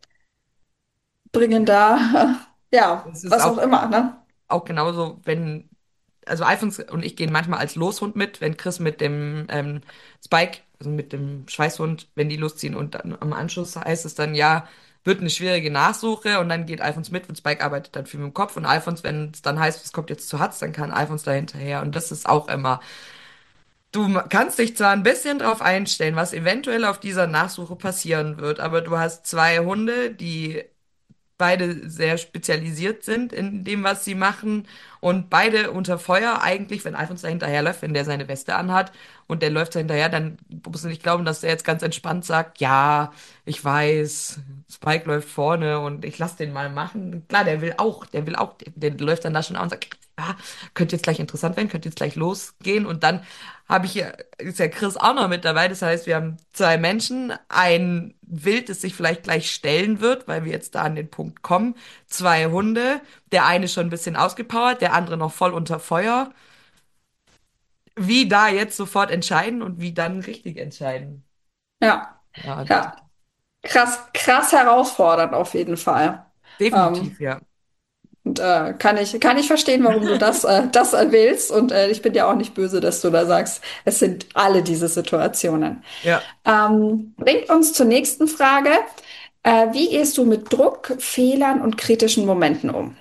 bringen da, äh, ja, Es ist was auch auch, immer, ne? auch genauso, wenn also Alfons und ich gehen manchmal als Loshund mit, wenn Chris mit dem ähm, Spike, also mit dem Schweißhund, wenn die losziehen und dann am Anschluss heißt es dann, ja, wird eine schwierige Nachsuche und dann geht Alfons mit und Spike arbeitet dann viel mit dem Kopf und Alfons, wenn es dann heißt, es kommt jetzt zu Hatz, dann kann Alfons da hinterher und das ist auch immer, du ma- kannst dich zwar ein bisschen drauf einstellen, was eventuell auf dieser Nachsuche passieren wird, aber du hast zwei Hunde, die beide sehr spezialisiert sind in dem, was sie machen und beide unter Feuer eigentlich, wenn Alphons da hinterherläuft, wenn der seine Weste anhat und der läuft da hinterher, dann musst du nicht glauben, dass der jetzt ganz entspannt sagt, ja, ich weiß, Spike läuft vorne und ich lass den mal machen. Klar, der will auch, der will auch, der, der läuft dann da schon an und sagt, ja, könnte jetzt gleich interessant werden, könnte jetzt gleich losgehen und dann habe ich hier, ist ja Chris auch noch mit dabei. Das heißt, wir haben zwei Menschen, ein Wild, das sich vielleicht gleich stellen wird, weil wir jetzt da an den Punkt kommen. Zwei Hunde, der eine schon ein bisschen ausgepowert, der andere noch voll unter Feuer. Wie da jetzt sofort entscheiden und wie dann richtig entscheiden. Ja, Ja, ja, krass, krass herausfordernd auf jeden Fall. Ähm, definitiv, ja. und äh, kann ich, kann ich verstehen, warum du das, äh, das äh, willst. Und äh, ich bin ja auch nicht böse, dass du da sagst, es sind alle diese Situationen. Ja. Ähm, bringt uns zur nächsten Frage. Äh, wie gehst du mit Druck, Fehlern und kritischen Momenten um?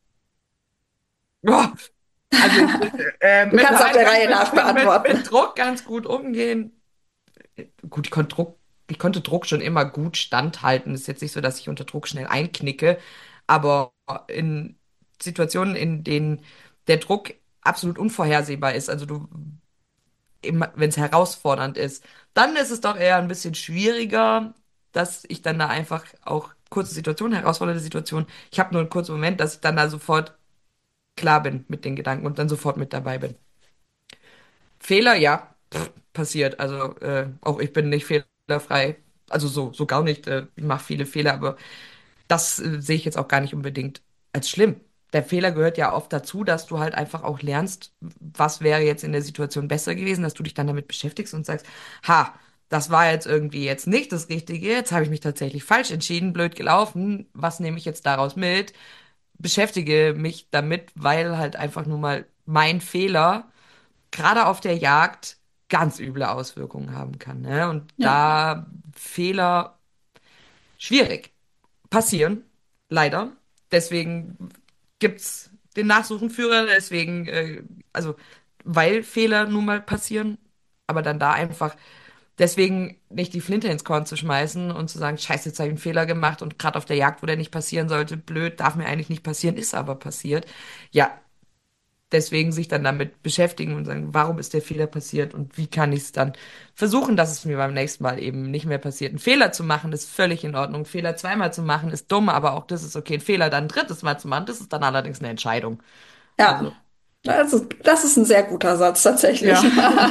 Boah, also äh, Du kannst auf der mittlerweile kann ich Reihe nach mit, mit, mit, beantworten. mit Druck ganz gut umgehen. Gut, ich konnte Druck, ich konnte Druck schon immer gut standhalten. Es ist jetzt nicht so, dass ich unter Druck schnell einknicke, aber in Situationen, in denen der Druck absolut unvorhersehbar ist, also du, wenn es herausfordernd ist, dann ist es doch eher ein bisschen schwieriger, dass ich dann da einfach auch kurze Situationen, herausfordernde Situationen, ich habe nur einen kurzen Moment, dass ich dann da sofort klar bin mit den Gedanken und dann sofort mit dabei bin. Fehler, ja, pff, passiert. Also äh, auch ich bin nicht fehlerfrei. Also so, so gar nicht. Äh, ich mache viele Fehler, aber das äh, sehe ich jetzt auch gar nicht unbedingt als schlimm. Der Fehler gehört ja oft dazu, dass du halt einfach auch lernst, was wäre jetzt in der Situation besser gewesen, dass du dich dann damit beschäftigst und sagst, ha, das war jetzt irgendwie jetzt nicht das Richtige, jetzt habe ich mich tatsächlich falsch entschieden, blöd gelaufen, was nehme ich jetzt daraus mit? Beschäftige mich damit, weil halt einfach nur mal mein Fehler gerade auf der Jagd ganz üble Auswirkungen haben kann. Ne? Und Ja, da Fehler schwierig passieren, leider. Deswegen gibt's den Nachsuchenführer, deswegen, äh, also weil Fehler nun mal passieren, aber dann da einfach deswegen nicht die Flinte ins Korn zu schmeißen und zu sagen, scheiße, jetzt habe ich einen Fehler gemacht und gerade auf der Jagd, wo der nicht passieren sollte, blöd, darf mir eigentlich nicht passieren, ist aber passiert. Ja, deswegen sich dann damit beschäftigen und sagen, warum ist der Fehler passiert und wie kann ich es dann versuchen, dass es mir beim nächsten Mal eben nicht mehr passiert. Ein Fehler zu machen ist völlig in Ordnung. Einen Fehler zweimal zu machen ist dumm, aber auch das ist okay. Ein Fehler dann ein drittes Mal zu machen, das ist dann allerdings eine Entscheidung. ja. Also, Das ist, das ist ein sehr guter Satz, tatsächlich. ja,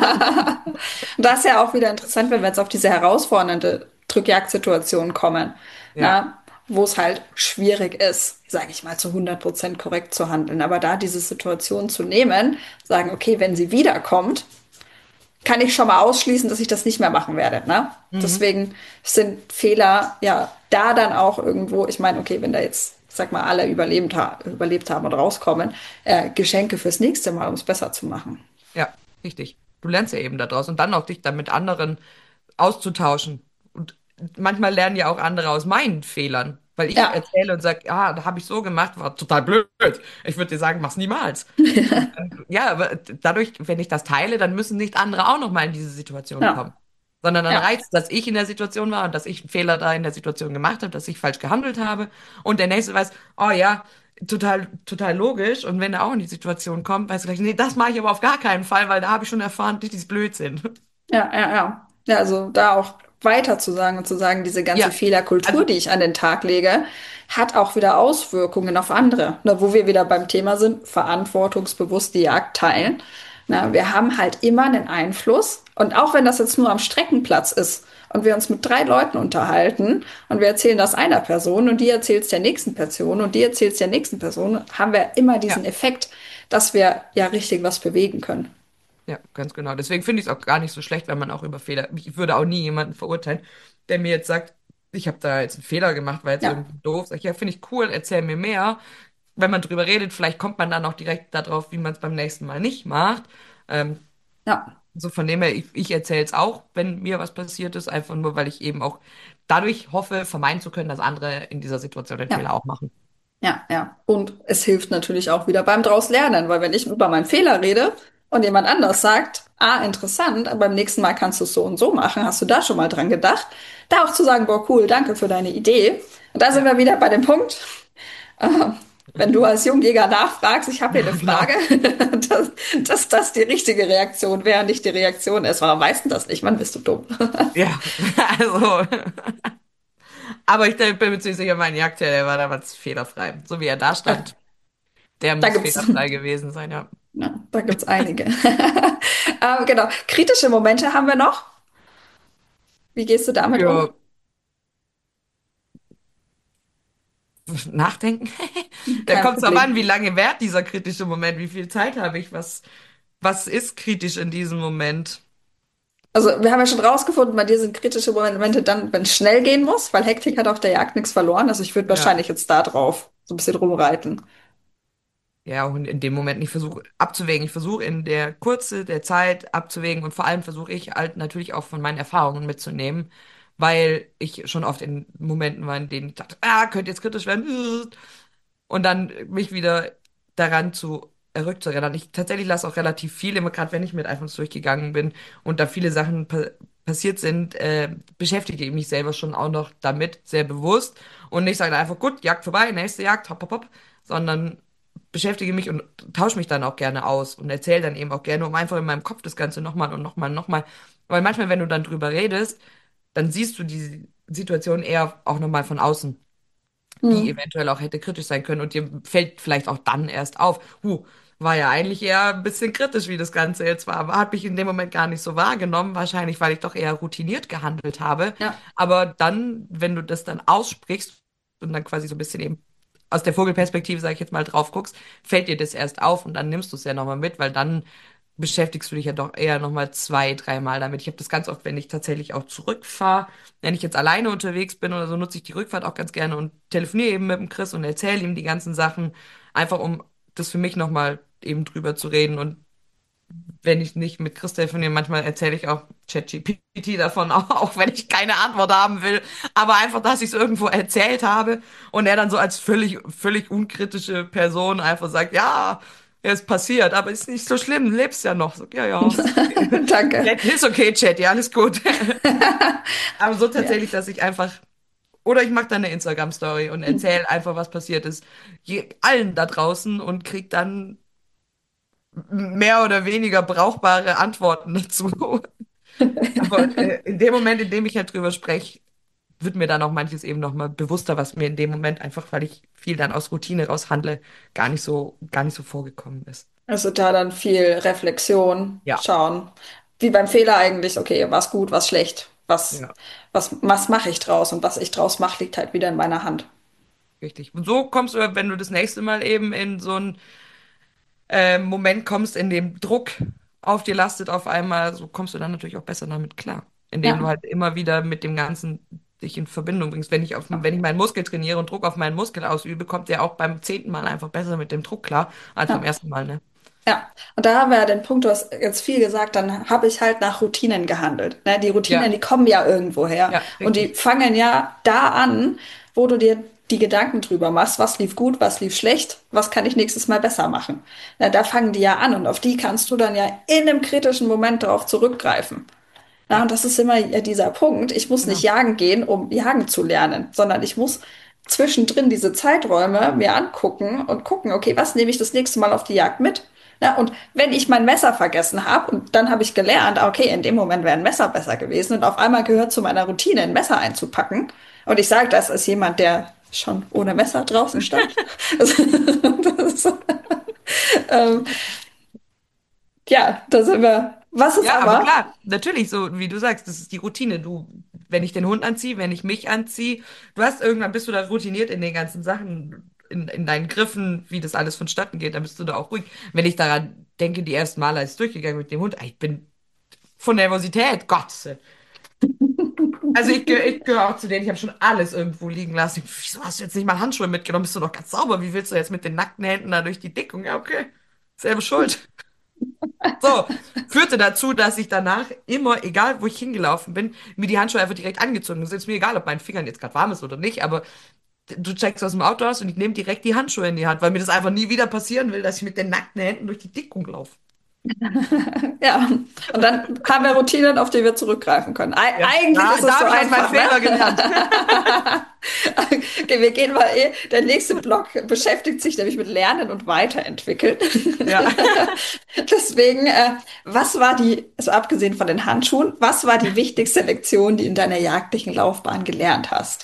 Und das ist ja auch wieder interessant, wenn wir jetzt auf diese herausfordernde Drückjagdsituation kommen, ja. na, wo es halt schwierig ist, sage ich mal, zu hundert Prozent korrekt zu handeln. Aber da diese Situation zu nehmen, sagen, okay, wenn sie wiederkommt, kann ich schon mal ausschließen, dass ich das nicht mehr machen werde. Ne? Mhm. Deswegen sind Fehler ja da dann auch irgendwo, ich meine, okay, wenn da jetzt, sag mal, alle überlebt, ha überlebt haben und rauskommen, äh, Geschenke fürs nächste Mal, um es besser zu machen. Ja, richtig. Du lernst ja eben daraus und dann auch dich dann mit anderen auszutauschen. Und manchmal lernen ja auch andere aus meinen Fehlern, weil ich Ja, erzähle und sage, ah, da habe ich so gemacht, war total blöd. Ich würde dir sagen, mach's niemals. Und dann, ja, aber dadurch, wenn ich das teile, dann müssen nicht andere auch noch mal in diese Situation kommen. ja, Sondern dann ja, reicht es, dass ich in der Situation war und dass ich einen Fehler da in der Situation gemacht habe, dass ich falsch gehandelt habe. Und der Nächste weiß, oh ja, total, total logisch. Und wenn er auch in die Situation kommt, weißt du gleich, nee, das mache ich aber auf gar keinen Fall, weil da habe ich schon erfahren, das ist Blödsinn. ja, ja, ja. Ja, also da auch weiter zu sagen und zu sagen, diese ganze Ja, Fehlerkultur, also, die ich an den Tag lege, hat auch wieder Auswirkungen auf andere. Na, wo wir wieder beim Thema sind, verantwortungsbewusst die Jagd teilen. Na, wir haben halt immer einen Einfluss. Und auch wenn das jetzt nur am Streckenplatz ist und wir uns mit drei Leuten unterhalten und wir erzählen das einer Person und die erzählt es der nächsten Person und die erzählt es der nächsten Person, haben wir immer diesen ja. Effekt, dass wir ja richtig was bewegen können. Ja, ganz genau. Deswegen finde ich es auch gar nicht so schlecht, wenn man auch über Fehler. Ich würde auch nie jemanden verurteilen, der mir jetzt sagt, ich habe da jetzt einen Fehler gemacht, war jetzt Ja, irgendwie doof. Sag ich, ja, finde ich cool, erzähl mir mehr. Wenn man drüber redet, vielleicht kommt man dann auch direkt darauf, wie man es beim nächsten Mal nicht macht. Ähm, ja, so von dem her, ich, ich erzähle es auch, wenn mir was passiert ist, einfach nur, weil ich eben auch dadurch hoffe, vermeiden zu können, dass andere in dieser Situation den ja. Fehler auch machen. Ja, ja. Und es hilft natürlich auch wieder beim draus lernen, weil wenn ich über meinen Fehler rede und jemand anders sagt, ah, interessant, aber beim nächsten Mal kannst du es so und so machen, hast du da schon mal dran gedacht? Da auch zu sagen, boah, cool, danke für deine Idee. Und da sind Ja, wir wieder bei dem Punkt. Äh, Wenn du als Jungjäger nachfragst, ich habe hier ja, eine genau. Frage, dass, dass das die richtige Reaktion wäre, nicht die Reaktion ist. Warum weißt du das nicht? Mann, bist du dumm. Ja, also. Aber ich bin mir ziemlich sicher, mein Jagdherr, der war damals fehlerfrei. So wie er da stand, der Da muss gibt's, fehlerfrei gewesen sein, ja. ja, da gibt's einige. Ähm, genau. Kritische Momente haben wir noch. Wie gehst du damit um? Für Nachdenken. Da Kein kommt es drauf an, wie Problem. lange währt dieser kritische Moment, wie viel Zeit habe ich, was, was ist kritisch in diesem Moment? Also, wir haben ja schon rausgefunden, bei dir sind kritische Momente dann, wenn es schnell gehen muss, weil Hektik hat auf der Jagd nichts verloren. Also, ich würde Ja. wahrscheinlich jetzt da drauf so ein bisschen rumreiten. Ja, und in dem Moment nicht versuche abzuwägen. Ich versuche in der Kurze der Zeit abzuwägen und vor allem versuche ich halt natürlich auch von meinen Erfahrungen mitzunehmen, weil ich schon oft in Momenten war, in denen ich dachte, ah, könnte jetzt kritisch werden. Und dann mich wieder daran zu rückzuerinnern. Ich tatsächlich lasse auch relativ viel, immer gerade wenn ich mit iPhones durchgegangen bin und da viele Sachen pa passiert sind, äh, beschäftige ich mich selber schon auch noch damit, sehr bewusst. Und nicht sage einfach, gut, Jagd vorbei, nächste Jagd, hopp, hopp, hopp, sondern beschäftige mich und tausche mich dann auch gerne aus und erzähle dann eben auch gerne, um einfach in meinem Kopf das Ganze nochmal und nochmal und nochmal. Weil manchmal, wenn du dann drüber redest, dann siehst du die Situation eher auch nochmal von außen, die Hm. eventuell auch hätte kritisch sein können und dir fällt vielleicht auch dann erst auf, huh, war ja eigentlich eher ein bisschen kritisch, wie das Ganze jetzt war, aber hat mich in dem Moment gar nicht so wahrgenommen, wahrscheinlich, weil ich doch eher routiniert gehandelt habe. Ja. Aber dann, wenn du das dann aussprichst und dann quasi so ein bisschen eben aus der Vogelperspektive, sage ich jetzt mal, drauf guckst, fällt dir das erst auf und dann nimmst du es ja nochmal mit, weil dann beschäftigst du dich ja doch eher nochmal zwei, dreimal damit. Ich habe das ganz oft, wenn ich tatsächlich auch zurückfahre, wenn ich jetzt alleine unterwegs bin oder so, nutze ich die Rückfahrt auch ganz gerne und telefoniere eben mit dem Chris und erzähle ihm die ganzen Sachen, einfach um das für mich nochmal eben drüber zu reden. Und wenn ich nicht mit Chris telefoniere, manchmal erzähle ich auch ChatGPT davon, auch, auch wenn ich keine Antwort haben will, aber einfach, dass ich es irgendwo erzählt habe und er dann so als völlig, völlig unkritische Person einfach sagt, ja, ja, ist passiert, aber ist nicht so schlimm, lebst ja noch. So, ja, ja, ist okay. Danke. Chat, ist okay, Chat, ja, alles gut. Aber so Ja. tatsächlich, dass ich einfach, oder ich mache dann eine Instagram-Story und erzähle einfach, was passiert ist, je, allen da draußen und krieg dann mehr oder weniger brauchbare Antworten dazu. Aber äh, in dem Moment, in dem ich halt drüber spreche, wird mir dann auch manches eben noch mal bewusster, was mir in dem Moment einfach, weil ich viel dann aus Routine raus handle, gar nicht so, gar nicht so vorgekommen ist. Also da dann viel Reflexion, Ja, schauen. Wie beim Fehler eigentlich, okay, was gut, was schlecht, was, ja, was, was mache ich draus und was ich draus mache, liegt halt wieder in meiner Hand. richtig. Und so kommst du, wenn du das nächste Mal eben in so ein äh, Moment kommst, in dem Druck auf dir lastet auf einmal, so kommst du dann natürlich auch besser damit klar. Indem du Ja. halt immer wieder mit dem Ganzen dich in Verbindung bringst. Wenn ich auf, wenn ich meinen Muskel trainiere und Druck auf meinen Muskel ausübe, kommt der auch beim zehnten Mal einfach besser mit dem Druck klar, als beim Ja. ersten Mal, ne? Ja, und da haben wir ja den Punkt, du hast jetzt viel gesagt, dann habe ich halt nach Routinen gehandelt. Ne? Die Routinen, Ja, die kommen ja irgendwo her ja, und die richtig. fangen ja da an, wo du dir die Gedanken drüber machst, was lief gut, was lief schlecht, was kann ich nächstes Mal besser machen. Na, da fangen die ja an und auf die kannst du dann ja in einem kritischen Moment darauf zurückgreifen. Na, Ja, und das ist immer ja dieser Punkt. Ich muss nicht genau. jagen gehen, um jagen zu lernen, sondern ich muss zwischendrin diese Zeiträume mir angucken und gucken, okay, was nehme ich das nächste Mal auf die Jagd mit? Na, und wenn ich mein Messer vergessen habe, und dann habe ich gelernt, ah, okay, in dem Moment wäre ein Messer besser gewesen und auf einmal gehört zu meiner Routine, ein Messer einzupacken. Und ich sage das als jemand, der schon ohne Messer draußen stand. Also, das, ähm, ja, da sind wir. Was ist Ja, aber aber? klar, natürlich, so wie du sagst, das ist die Routine. Du, wenn ich den Hund anziehe, wenn ich mich anziehe, du hast irgendwann bist du da routiniert in den ganzen Sachen, in, in deinen Griffen, wie das alles vonstatten geht, dann bist du da auch ruhig. Wenn ich daran denke, die ersten Male, als ich durchgegangen mit dem Hund, ey, ich bin von Nervosität, Gott. Also ich, geh- ich gehöre auch zu denen, ich habe schon alles irgendwo liegen lassen. Wieso hast du jetzt nicht mal Handschuhe mitgenommen? Bist du doch ganz sauber? Wie willst du jetzt mit den nackten Händen da durch die Dickung? Ja, okay. Selbe Schuld. So, führte dazu, dass ich danach immer, egal wo ich hingelaufen bin, mir die Handschuhe einfach direkt angezogen habe. Es ist mir egal, ob mein Fingern jetzt gerade warm ist oder nicht, aber du checkst aus dem Auto aus und ich nehme direkt die Handschuhe in die Hand, weil mir das einfach nie wieder passieren will, dass ich mit den nackten Händen durch die Dickung laufe. Ja, und dann haben wir Routinen, auf die wir zurückgreifen können. Ei- Ja, eigentlich da, ist es da so habe ich aus meinem einfach, ne? Fehler gelernt. Okay, wir gehen mal eh. Der nächste Block beschäftigt sich nämlich mit Lernen und Weiterentwickeln. Ja. Deswegen, äh, was war die, also abgesehen von den Handschuhen, was war die wichtigste Lektion, die du in deiner jagdlichen Laufbahn gelernt hast?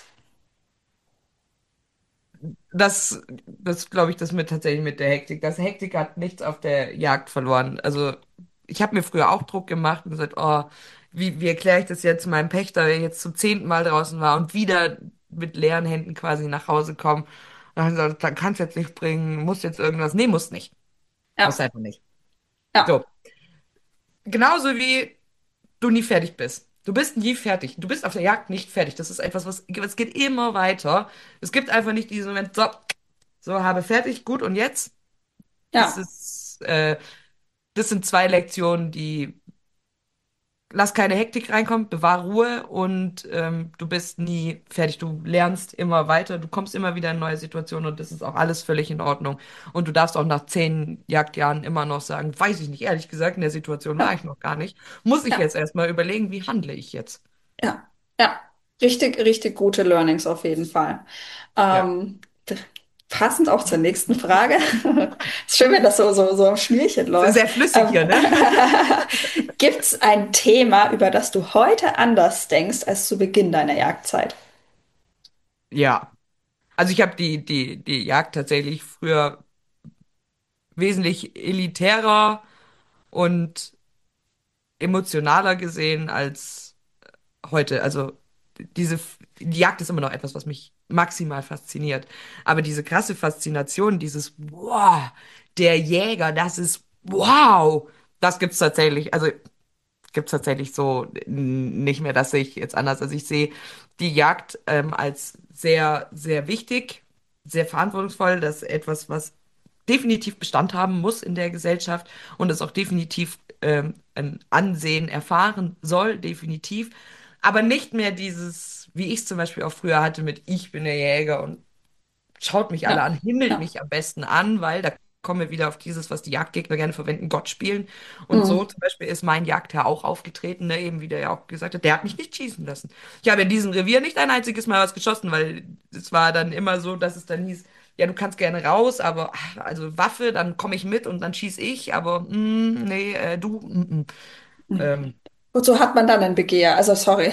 Das, das glaube ich, das mit tatsächlich mit der Hektik. Das Hektik hat nichts auf der Jagd verloren. Also ich habe mir früher auch Druck gemacht und gesagt, oh, wie, wie erkläre ich das jetzt meinem Pächter, der jetzt zum zehnten Mal draußen war und wieder mit leeren Händen quasi nach Hause kommen. Und dann, gesagt, dann kannst du jetzt nicht bringen, musst jetzt irgendwas. Nee, musst nicht. Musst Ja, einfach nicht. ja, So. Genauso wie du nie fertig bist. Du bist nie fertig. Du bist auf der Jagd nicht fertig. Das ist etwas, was, es geht immer weiter. Es gibt einfach nicht diesen Moment, so, so habe fertig, gut und jetzt. Das ja, ist, äh, das sind zwei Lektionen, die lass keine Hektik reinkommen, bewahr Ruhe und ähm, du bist nie fertig. Du lernst immer weiter, du kommst immer wieder in neue Situationen und das ist auch alles völlig in Ordnung. Und du darfst auch nach zehn Jagdjahren immer noch sagen, weiß ich nicht, ehrlich gesagt, in der Situation war ja, ich noch gar nicht. Muss ich ja, jetzt erstmal überlegen, wie handle ich jetzt? ja, ja. Richtig, richtig gute Learnings auf jeden Fall. Ja. Ähm, d- Passend auch zur nächsten Frage. Ist schön, wenn das so, so, so am Schnürchen Sehr läuft. sehr flüssig Ähm, hier, ne? Gibt es ein Thema, über das du heute anders denkst als zu Beginn deiner Jagdzeit? Ja. Also ich habe die, die, die Jagd tatsächlich früher wesentlich elitärer und emotionaler gesehen als heute. Also diese, die Jagd ist immer noch etwas, was mich maximal fasziniert. Aber diese krasse Faszination, dieses Wow, der Jäger, das ist wow, das gibt's tatsächlich. Also gibt's tatsächlich so n- nicht mehr, dass ich jetzt anders, also ich sehe die Jagd ähm, als sehr, sehr wichtig, sehr verantwortungsvoll, das ist etwas, was definitiv Bestand haben muss in der Gesellschaft und es auch definitiv ähm, ein Ansehen erfahren soll, definitiv. Aber nicht mehr dieses, wie ich es zum Beispiel auch früher hatte mit Ich bin der Jäger und schaut mich alle Ja, an, himmelt ja. mich am besten an, weil da kommen wir wieder auf dieses, was die Jagdgegner gerne verwenden, Gott spielen. Und so Mhm. zum Beispiel ist mein Jagdherr auch aufgetreten, ne, eben wie der ja auch gesagt hat, der hat mich nicht schießen lassen. Ich habe in diesem Revier nicht ein einziges Mal was geschossen, weil es war dann immer so, dass es dann hieß, ja, du kannst gerne raus, aber ach, also Waffe, dann komme ich mit und dann schieß ich, aber mm, nee, äh, du, mm, mm. Mhm. Ähm, Wozu hat man dann ein Begehr? Also, sorry.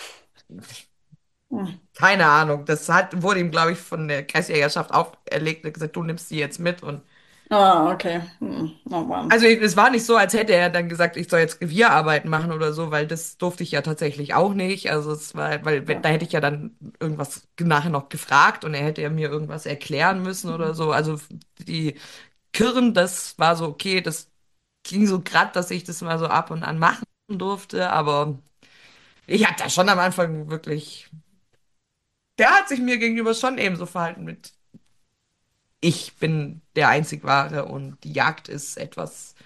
Mhm. keine Ahnung. Das hat, wurde ihm, glaube ich, von der Kreisjägerschaft auferlegt und gesagt, du nimmst die jetzt mit und Ah, okay. Mhm. Oh Mann. also es war nicht so, als hätte er dann gesagt, ich soll jetzt Revierarbeiten machen oder so, weil das durfte ich ja tatsächlich auch nicht. Also es war, weil wenn- Ja. da hätte ich ja dann irgendwas nachher noch gefragt und er hätte ja mir irgendwas erklären müssen oder so. Also die Kirren, das war so okay, das ging so grad, dass ich das mal so ab und an machen durfte, aber ich hatte da schon am Anfang wirklich, der hat sich mir gegenüber schon ebenso verhalten mit, ich bin der Einzig Wahre und die Jagd ist etwas,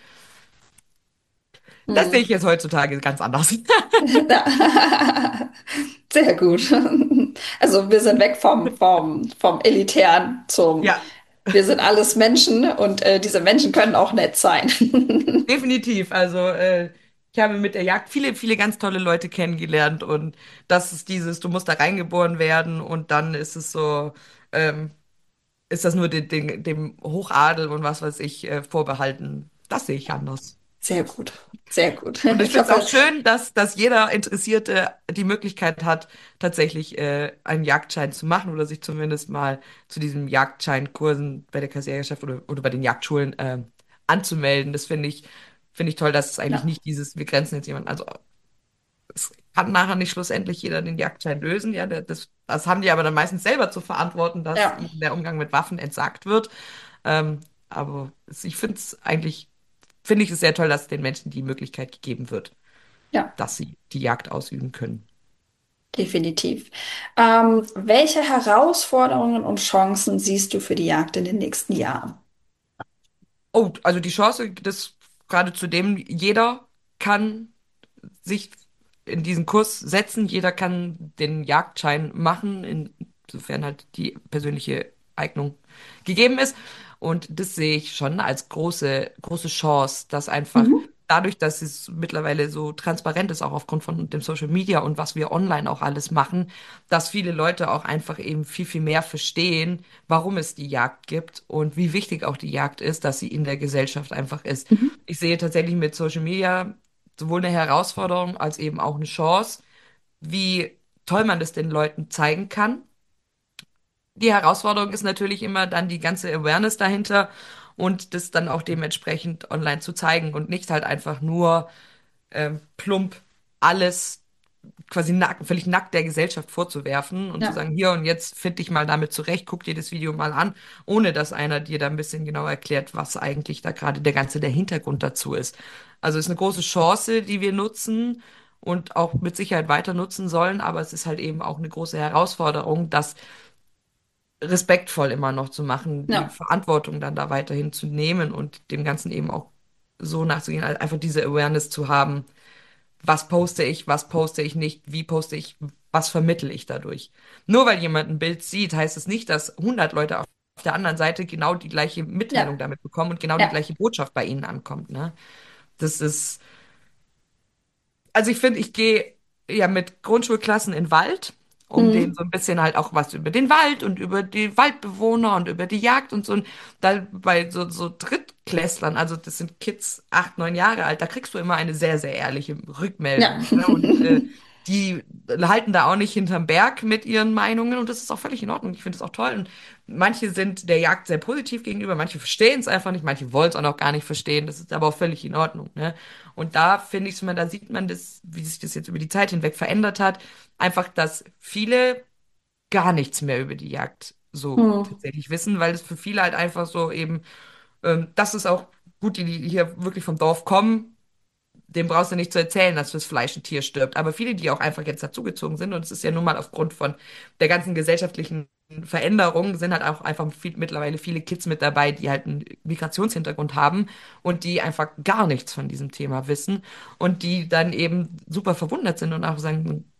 das sehe ich Mhm. jetzt heutzutage ganz anders. Ja. Sehr gut. Also wir sind weg vom, vom, vom Elitären zum, Ja, wir sind alles Menschen und äh, diese Menschen können auch nett sein. definitiv. Also, äh, ich habe mit der Jagd viele, viele ganz tolle Leute kennengelernt und das ist dieses, du musst da reingeboren werden und dann ist es so, ähm, ist das nur den, den, dem Hochadel und was weiß ich, äh, vorbehalten. Das sehe ich anders. Sehr gut, sehr gut. Und ich Ich finde es auch hoffe, schön, dass, dass jeder Interessierte die Möglichkeit hat, tatsächlich äh, einen Jagdschein zu machen oder sich zumindest mal zu diesen Jagdscheinkursen bei der Kassiererschaft oder, oder bei den Jagdschulen äh, anzumelden. Das finde ich, finde ich toll, dass es eigentlich ja, nicht dieses, wir grenzen jetzt jemanden. Also es kann nachher nicht schlussendlich jeder den Jagdschein lösen. Ja, der- das, das haben die aber dann meistens selber zu verantworten, dass ja, ihnen der Umgang mit Waffen entsagt wird. Ähm, aber es, ich finde es eigentlich, finde ich es sehr toll, dass den Menschen die Möglichkeit gegeben wird, ja, dass sie die Jagd ausüben können. definitiv. Ähm, welche Herausforderungen und Chancen siehst du für die Jagd in den nächsten Jahren? Oh, also die Chance, dass gerade zu dem jeder kann sich in diesen Kurs setzen, jeder kann den Jagdschein machen, insofern halt die persönliche Eignung gegeben ist. Und das sehe ich schon als große, große Chance, dass einfach Mhm. dadurch, dass es mittlerweile so transparent ist, auch aufgrund von dem Social Media und was wir online auch alles machen, dass viele Leute auch einfach eben viel, viel mehr verstehen, warum es die Jagd gibt und wie wichtig auch die Jagd ist, dass sie in der Gesellschaft einfach ist. Mhm. Ich sehe tatsächlich mit Social Media sowohl eine Herausforderung als eben auch eine Chance, wie toll man das den Leuten zeigen kann. Die Herausforderung ist natürlich immer dann die ganze Awareness dahinter und das dann auch dementsprechend online zu zeigen und nicht halt einfach nur ähm, plump alles quasi nack, völlig nackt der Gesellschaft vorzuwerfen und zu Ja, sagen, hier und jetzt find dich mal damit zurecht, guck dir das Video mal an, ohne dass einer dir da ein bisschen genauer erklärt, was eigentlich da gerade der ganze der Hintergrund dazu ist. Also es ist eine große Chance, die wir nutzen und auch mit Sicherheit weiter nutzen sollen, aber es ist halt eben auch eine große Herausforderung, das respektvoll immer noch zu machen, die ja, Verantwortung dann da weiterhin zu nehmen und dem Ganzen eben auch so nachzugehen, also einfach diese Awareness zu haben, was poste ich, was poste ich nicht, wie poste ich, was vermittle ich dadurch. Nur weil jemand ein Bild sieht, heißt es nicht, dass hundert Leute auf der anderen Seite genau die gleiche Mitteilung ja, damit bekommen und genau die ja. gleiche Botschaft bei ihnen ankommt, ne? Das ist, also ich finde, ich gehe ja mit Grundschulklassen in den Wald, um denen Mhm. so ein bisschen halt auch was über den Wald und über die Waldbewohner und über die Jagd und so. Und da bei so, so Drittklässlern, also das sind Kids acht, neun Jahre alt, da kriegst du immer eine sehr, sehr ehrliche Ja. Rückmeldung. Ne? Und äh, die halten da auch nicht hinterm Berg mit ihren Meinungen und das ist auch völlig in Ordnung. Ich finde es auch toll. Und manche sind der Jagd sehr positiv gegenüber, manche verstehen es einfach nicht, manche wollen es auch noch gar nicht verstehen. Das ist aber auch völlig in Ordnung. Ne? Und da finde ich, da sieht man das, wie sich das jetzt über die Zeit hinweg verändert hat. Einfach, dass viele gar nichts mehr über die Jagd so Mhm. tatsächlich wissen, weil es für viele halt einfach so eben, ähm, das ist auch gut, die, die hier wirklich vom Dorf kommen, dem brauchst du nicht zu erzählen, dass fürs Fleisch ein Tier stirbt. Aber viele, die auch einfach jetzt dazugezogen sind, und es ist ja nun mal aufgrund von der ganzen gesellschaftlichen Veränderung, sind halt auch einfach viel, mittlerweile viele Kids mit dabei, die halt einen Migrationshintergrund haben und die einfach gar nichts von diesem Thema wissen und die dann eben super verwundert sind und auch sagen,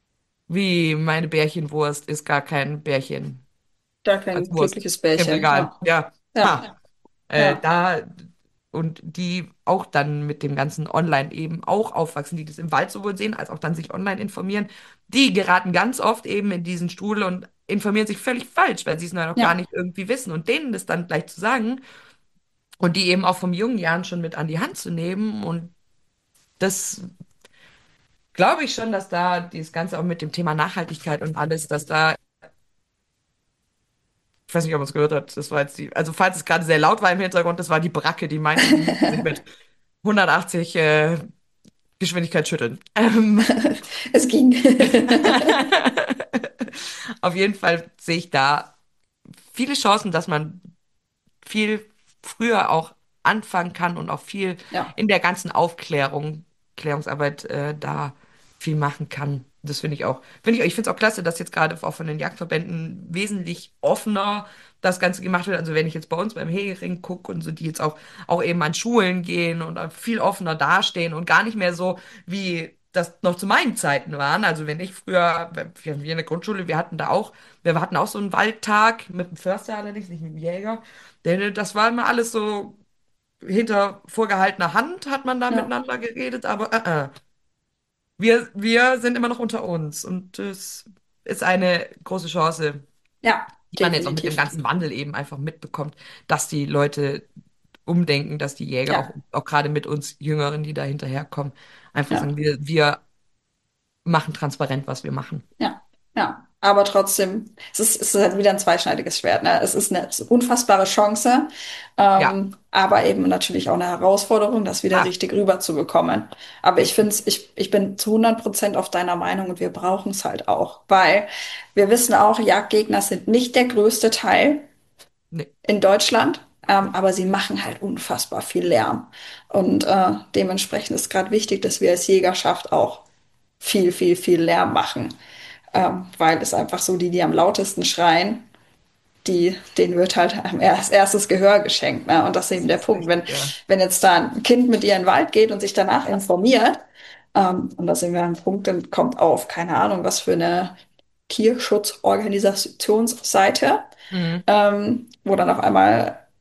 wie meine Bärchenwurst ist gar kein Bärchen Gar als kein Wurst glückliches im Bärchen. Regal. Ja, Ja, ja, ha. Äh, ja, da und die auch dann mit dem ganzen Online eben auch aufwachsen, die das im Wald sowohl sehen, als auch dann sich online informieren, die geraten ganz oft eben in diesen Strudel und informieren sich völlig falsch, weil sie es noch gar ja, nicht irgendwie wissen und denen das dann gleich zu sagen und die eben auch vom jungen Jahren schon mit an die Hand zu nehmen und das glaube ich schon, dass da dieses Ganze auch mit dem Thema Nachhaltigkeit und alles, dass da ich weiß nicht, ob man es gehört hat. Das war jetzt die, also falls es gerade sehr laut war im Hintergrund, das war die Bracke, die meinte, sie müsste sich mit hundertachtzig äh, Geschwindigkeit schütteln. Ähm, es ging. auf jeden Fall sehe ich da viele Chancen, dass man viel früher auch anfangen kann und auch viel Ja, in der ganzen Aufklärung, Klärungsarbeit äh, da viel machen kann. Das finde ich auch, finde ich, ich finde es auch klasse, dass jetzt gerade auch von den Jagdverbänden wesentlich offener das Ganze gemacht wird. Also wenn ich jetzt bei uns beim Hering gucke und so, die jetzt auch, auch eben an Schulen gehen und auch viel offener dastehen und gar nicht mehr so wie das noch zu meinen Zeiten waren. Also wenn ich früher, wir wir in der Grundschule, wir hatten da auch, wir hatten auch so einen Waldtag mit dem Förster allerdings, nicht mit dem Jäger. Denn das war immer alles so hinter vorgehaltener Hand hat man da ja, miteinander geredet, aber äh, äh. Wir, wir sind immer noch unter uns und es ist eine große Chance, ja, die man jetzt auch mit dem definitiv. ganzen Wandel eben einfach mitbekommt, dass die Leute umdenken, dass die Jäger auch, Ja, auch gerade mit uns Jüngeren, die da hinterherkommen, einfach sagen, ja. wir, wir machen transparent, was wir machen. Ja, ja. Aber trotzdem, es ist, es ist halt wieder ein zweischneidiges Schwert, ne? Es ist eine unfassbare Chance, Ja, ähm, aber eben natürlich auch eine Herausforderung, das wieder ah, richtig rüberzubekommen. Aber ich finde richtig. es, ich, ich bin zu hundert Prozent auf deiner Meinung und wir brauchen es halt auch, weil wir wissen auch, Jagdgegner sind nicht der größte Teil Nee, in Deutschland, ähm, aber sie machen halt unfassbar viel Lärm. Und äh, dementsprechend ist gerade wichtig, dass wir als Jägerschaft auch viel, viel, viel Lärm machen, ähm, weil es einfach so die, die am lautesten schreien, die, denen wird halt als erstes Gehör geschenkt. Ne? Und das ist das eben der ist Punkt. Wenn, richtig, ja. wenn jetzt da ein Kind mit ihr in den Wald geht und sich danach informiert, ähm, und da sind wir an einem Punkt, dann kommt auf, keine Ahnung, was für eine Tierschutzorganisationsseite, Mhm. ähm, wo dann auf einmal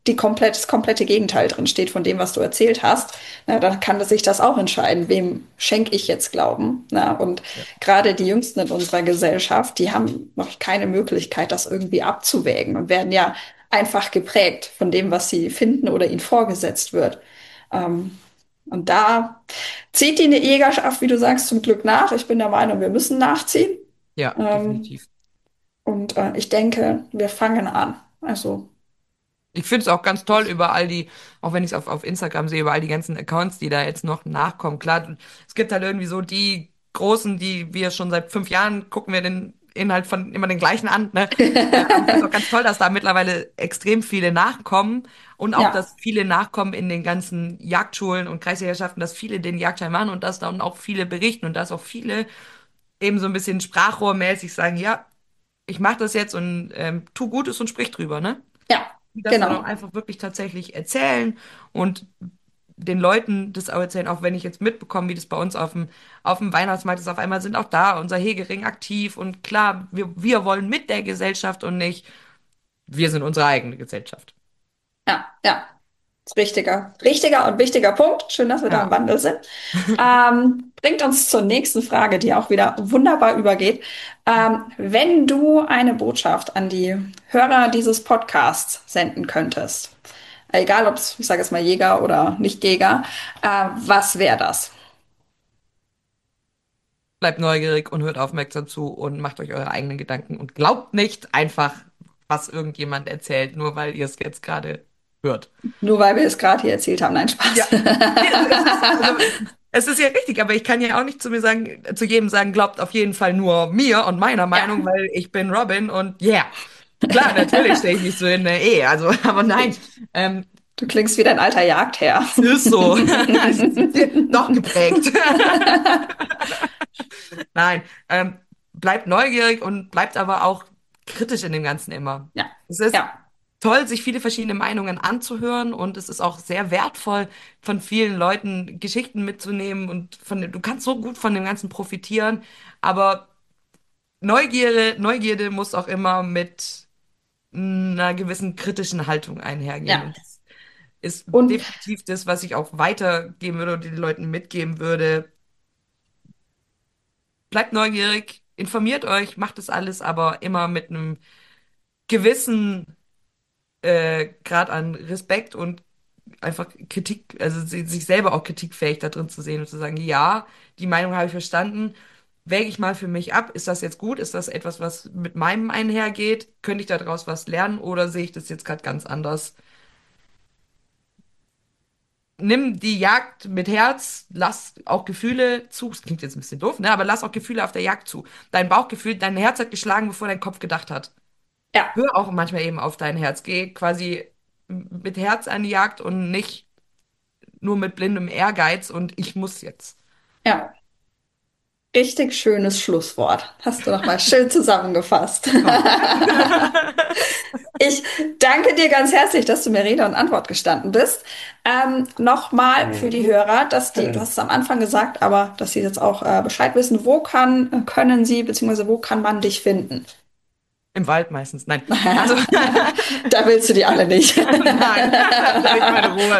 die komplett, das komplette Gegenteil drin steht von dem, was du erzählt hast, na, dann kann sich das auch entscheiden, wem schenke ich jetzt Glauben. Na, und Ja. gerade die Jüngsten in unserer Gesellschaft, die haben noch keine Möglichkeit, das irgendwie abzuwägen und werden ja einfach geprägt von dem, was sie finden oder ihnen vorgesetzt wird. Ähm, und da zieht die Jägerschaft, wie du sagst, zum Glück nach. Ich bin der Meinung, wir müssen nachziehen. Ja, Ähm, definitiv. und äh, ich denke, wir fangen an. Also, Ich finde es auch ganz toll über all die, auch wenn ich es auf, auf Instagram sehe, über all die ganzen Accounts, die da jetzt noch nachkommen. Klar, es gibt halt irgendwie so die Großen, die wir schon seit fünf Jahren gucken wir den Inhalt von immer den gleichen an, ne? Äh, aber ich finde es auch ganz toll, dass da mittlerweile extrem viele nachkommen und auch, ja, dass viele nachkommen in den ganzen Jagdschulen und Kreisjägerschaften, dass viele den Jagdschein machen und dass dann auch viele berichten und dass auch viele eben so ein bisschen sprachrohrmäßig sagen, ja, ich mache das jetzt und ähm, tu Gutes und sprich drüber, ne? ja, Die das dann auch genau. einfach wirklich tatsächlich erzählen und den Leuten das auch erzählen, auch wenn ich jetzt mitbekomme, wie das bei uns auf dem, auf dem Weihnachtsmarkt ist. Auf einmal sind auch da unser Hegering aktiv und klar, wir, wir wollen mit der Gesellschaft und nicht, wir sind unsere eigene Gesellschaft. Ja, ja. Richtiger, richtiger und wichtiger Punkt. Schön, dass wir da im Ja. Wandel sind. Ähm, bringt uns zur nächsten Frage, die auch wieder wunderbar übergeht. Ähm, wenn du eine Botschaft an die Hörer dieses Podcasts senden könntest, egal ob es, ich sage jetzt mal Jäger oder Nicht-Jäger, äh, was wäre das? Bleibt neugierig und hört aufmerksam zu und macht euch eure eigenen Gedanken und glaubt nicht einfach, was irgendjemand erzählt, nur weil ihr es jetzt gerade hört. Nur weil wir es gerade hier erzählt haben. Nein, Ja. Spaß. Nee, also es ist, also es ist ja richtig, aber ich kann ja auch nicht zu mir sagen, zu jedem sagen, glaubt auf jeden Fall nur mir und meiner Ja, Meinung, weil ich bin Robin und yeah. Klar, natürlich stehe ich nicht so in der Ehe, also, aber nein, ähm, du klingst wie dein alter Jagdherr. ist so. Doch geprägt. Nein, ähm, bleibt neugierig und bleibt aber auch kritisch in dem Ganzen immer. Ja, Es ist ja, toll, sich viele verschiedene Meinungen anzuhören und es ist auch sehr wertvoll, von vielen Leuten Geschichten mitzunehmen und von, dem- du kannst so gut von dem Ganzen profitieren, aber Neugierde, Neugierde muss auch immer mit einer gewissen kritischen Haltung einhergehen ja. und das ist Und definitiv das, was ich auch weitergeben würde und den Leuten mitgeben würde. Bleibt neugierig, informiert euch, macht das alles, aber immer mit einem gewissen äh, Grad an Respekt und einfach Kritik, also si- sich selber auch kritikfähig da drin zu sehen und zu sagen, ja, die Meinung habe ich verstanden, wäge ich mal für mich ab, ist das jetzt gut, ist das etwas, was mit meinem einhergeht, könnte ich daraus was lernen oder sehe ich das jetzt gerade ganz anders? Nimm die Jagd mit Herz, lass auch Gefühle zu. Das klingt jetzt ein bisschen doof, ne? Aber lass auch Gefühle auf der Jagd zu. Dein Bauchgefühl, dein Herz hat geschlagen, bevor dein Kopf gedacht hat. ja, Hör auch manchmal eben auf dein Herz. Geh quasi mit Herz an die Jagd und nicht nur mit blindem Ehrgeiz und ich muss jetzt. ja. Richtig schönes Schlusswort. Hast du noch mal schön zusammengefasst. Toll. Ich danke dir ganz herzlich, dass du mir Rede und Antwort gestanden bist. Ähm, nochmal für die Hörer, dass die, du hast es am Anfang gesagt, aber dass sie jetzt auch äh, Bescheid wissen, wo kann, können sie, beziehungsweise wo kann man dich finden? Im Wald meistens. Nein. Also, Da willst du die alle nicht. nein, lass ich meine Ruhe.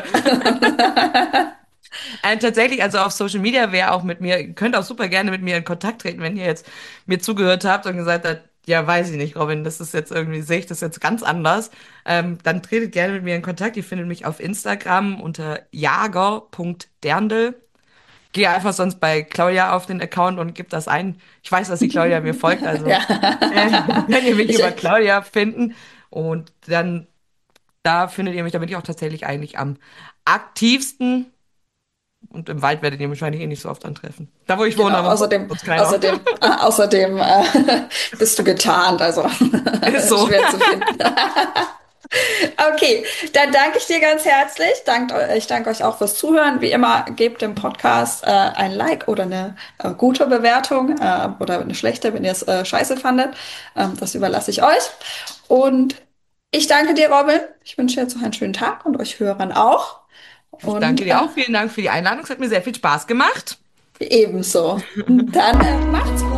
Äh, tatsächlich, also auf Social Media wäre auch mit mir, ihr könnt auch super gerne mit mir in Kontakt treten, wenn ihr jetzt mir zugehört habt und gesagt habt, ja, weiß ich nicht, Robin, das ist jetzt irgendwie, sehe ich das jetzt ganz anders. Ähm, dann tretet gerne mit mir in Kontakt. Ihr findet mich auf Instagram unter jager punkt derndl. Gehe einfach sonst bei Claudia auf den Account und gib das ein. Ich weiß, dass die Claudia mir folgt, also äh, Ja. könnt ihr mich Ich, über Claudia finden. Und dann, da findet ihr mich, da bin ich auch tatsächlich eigentlich am aktivsten. Und im Wald werdet ihr mich wahrscheinlich eh nicht so oft antreffen. Da, wo ich wohne, genau, aber außerdem, sonst keiner. außerdem, äh, außerdem äh, bist du getarnt, also Ist so. schwer zu finden. Okay, dann danke ich dir ganz herzlich. Dank, ich danke euch auch fürs Zuhören. Wie immer, gebt dem Podcast äh, ein Like oder eine äh, gute Bewertung äh, oder eine schlechte, wenn ihr es äh, scheiße fandet. Ähm, das überlasse ich euch. Und ich danke dir, Robin. Ich wünsche jetzt noch einen schönen Tag und euch Hörern auch. Ich danke Und dir äh, auch. Vielen Dank für die Einladung. Es hat mir sehr viel Spaß gemacht. ebenso. Dann äh, macht's gut.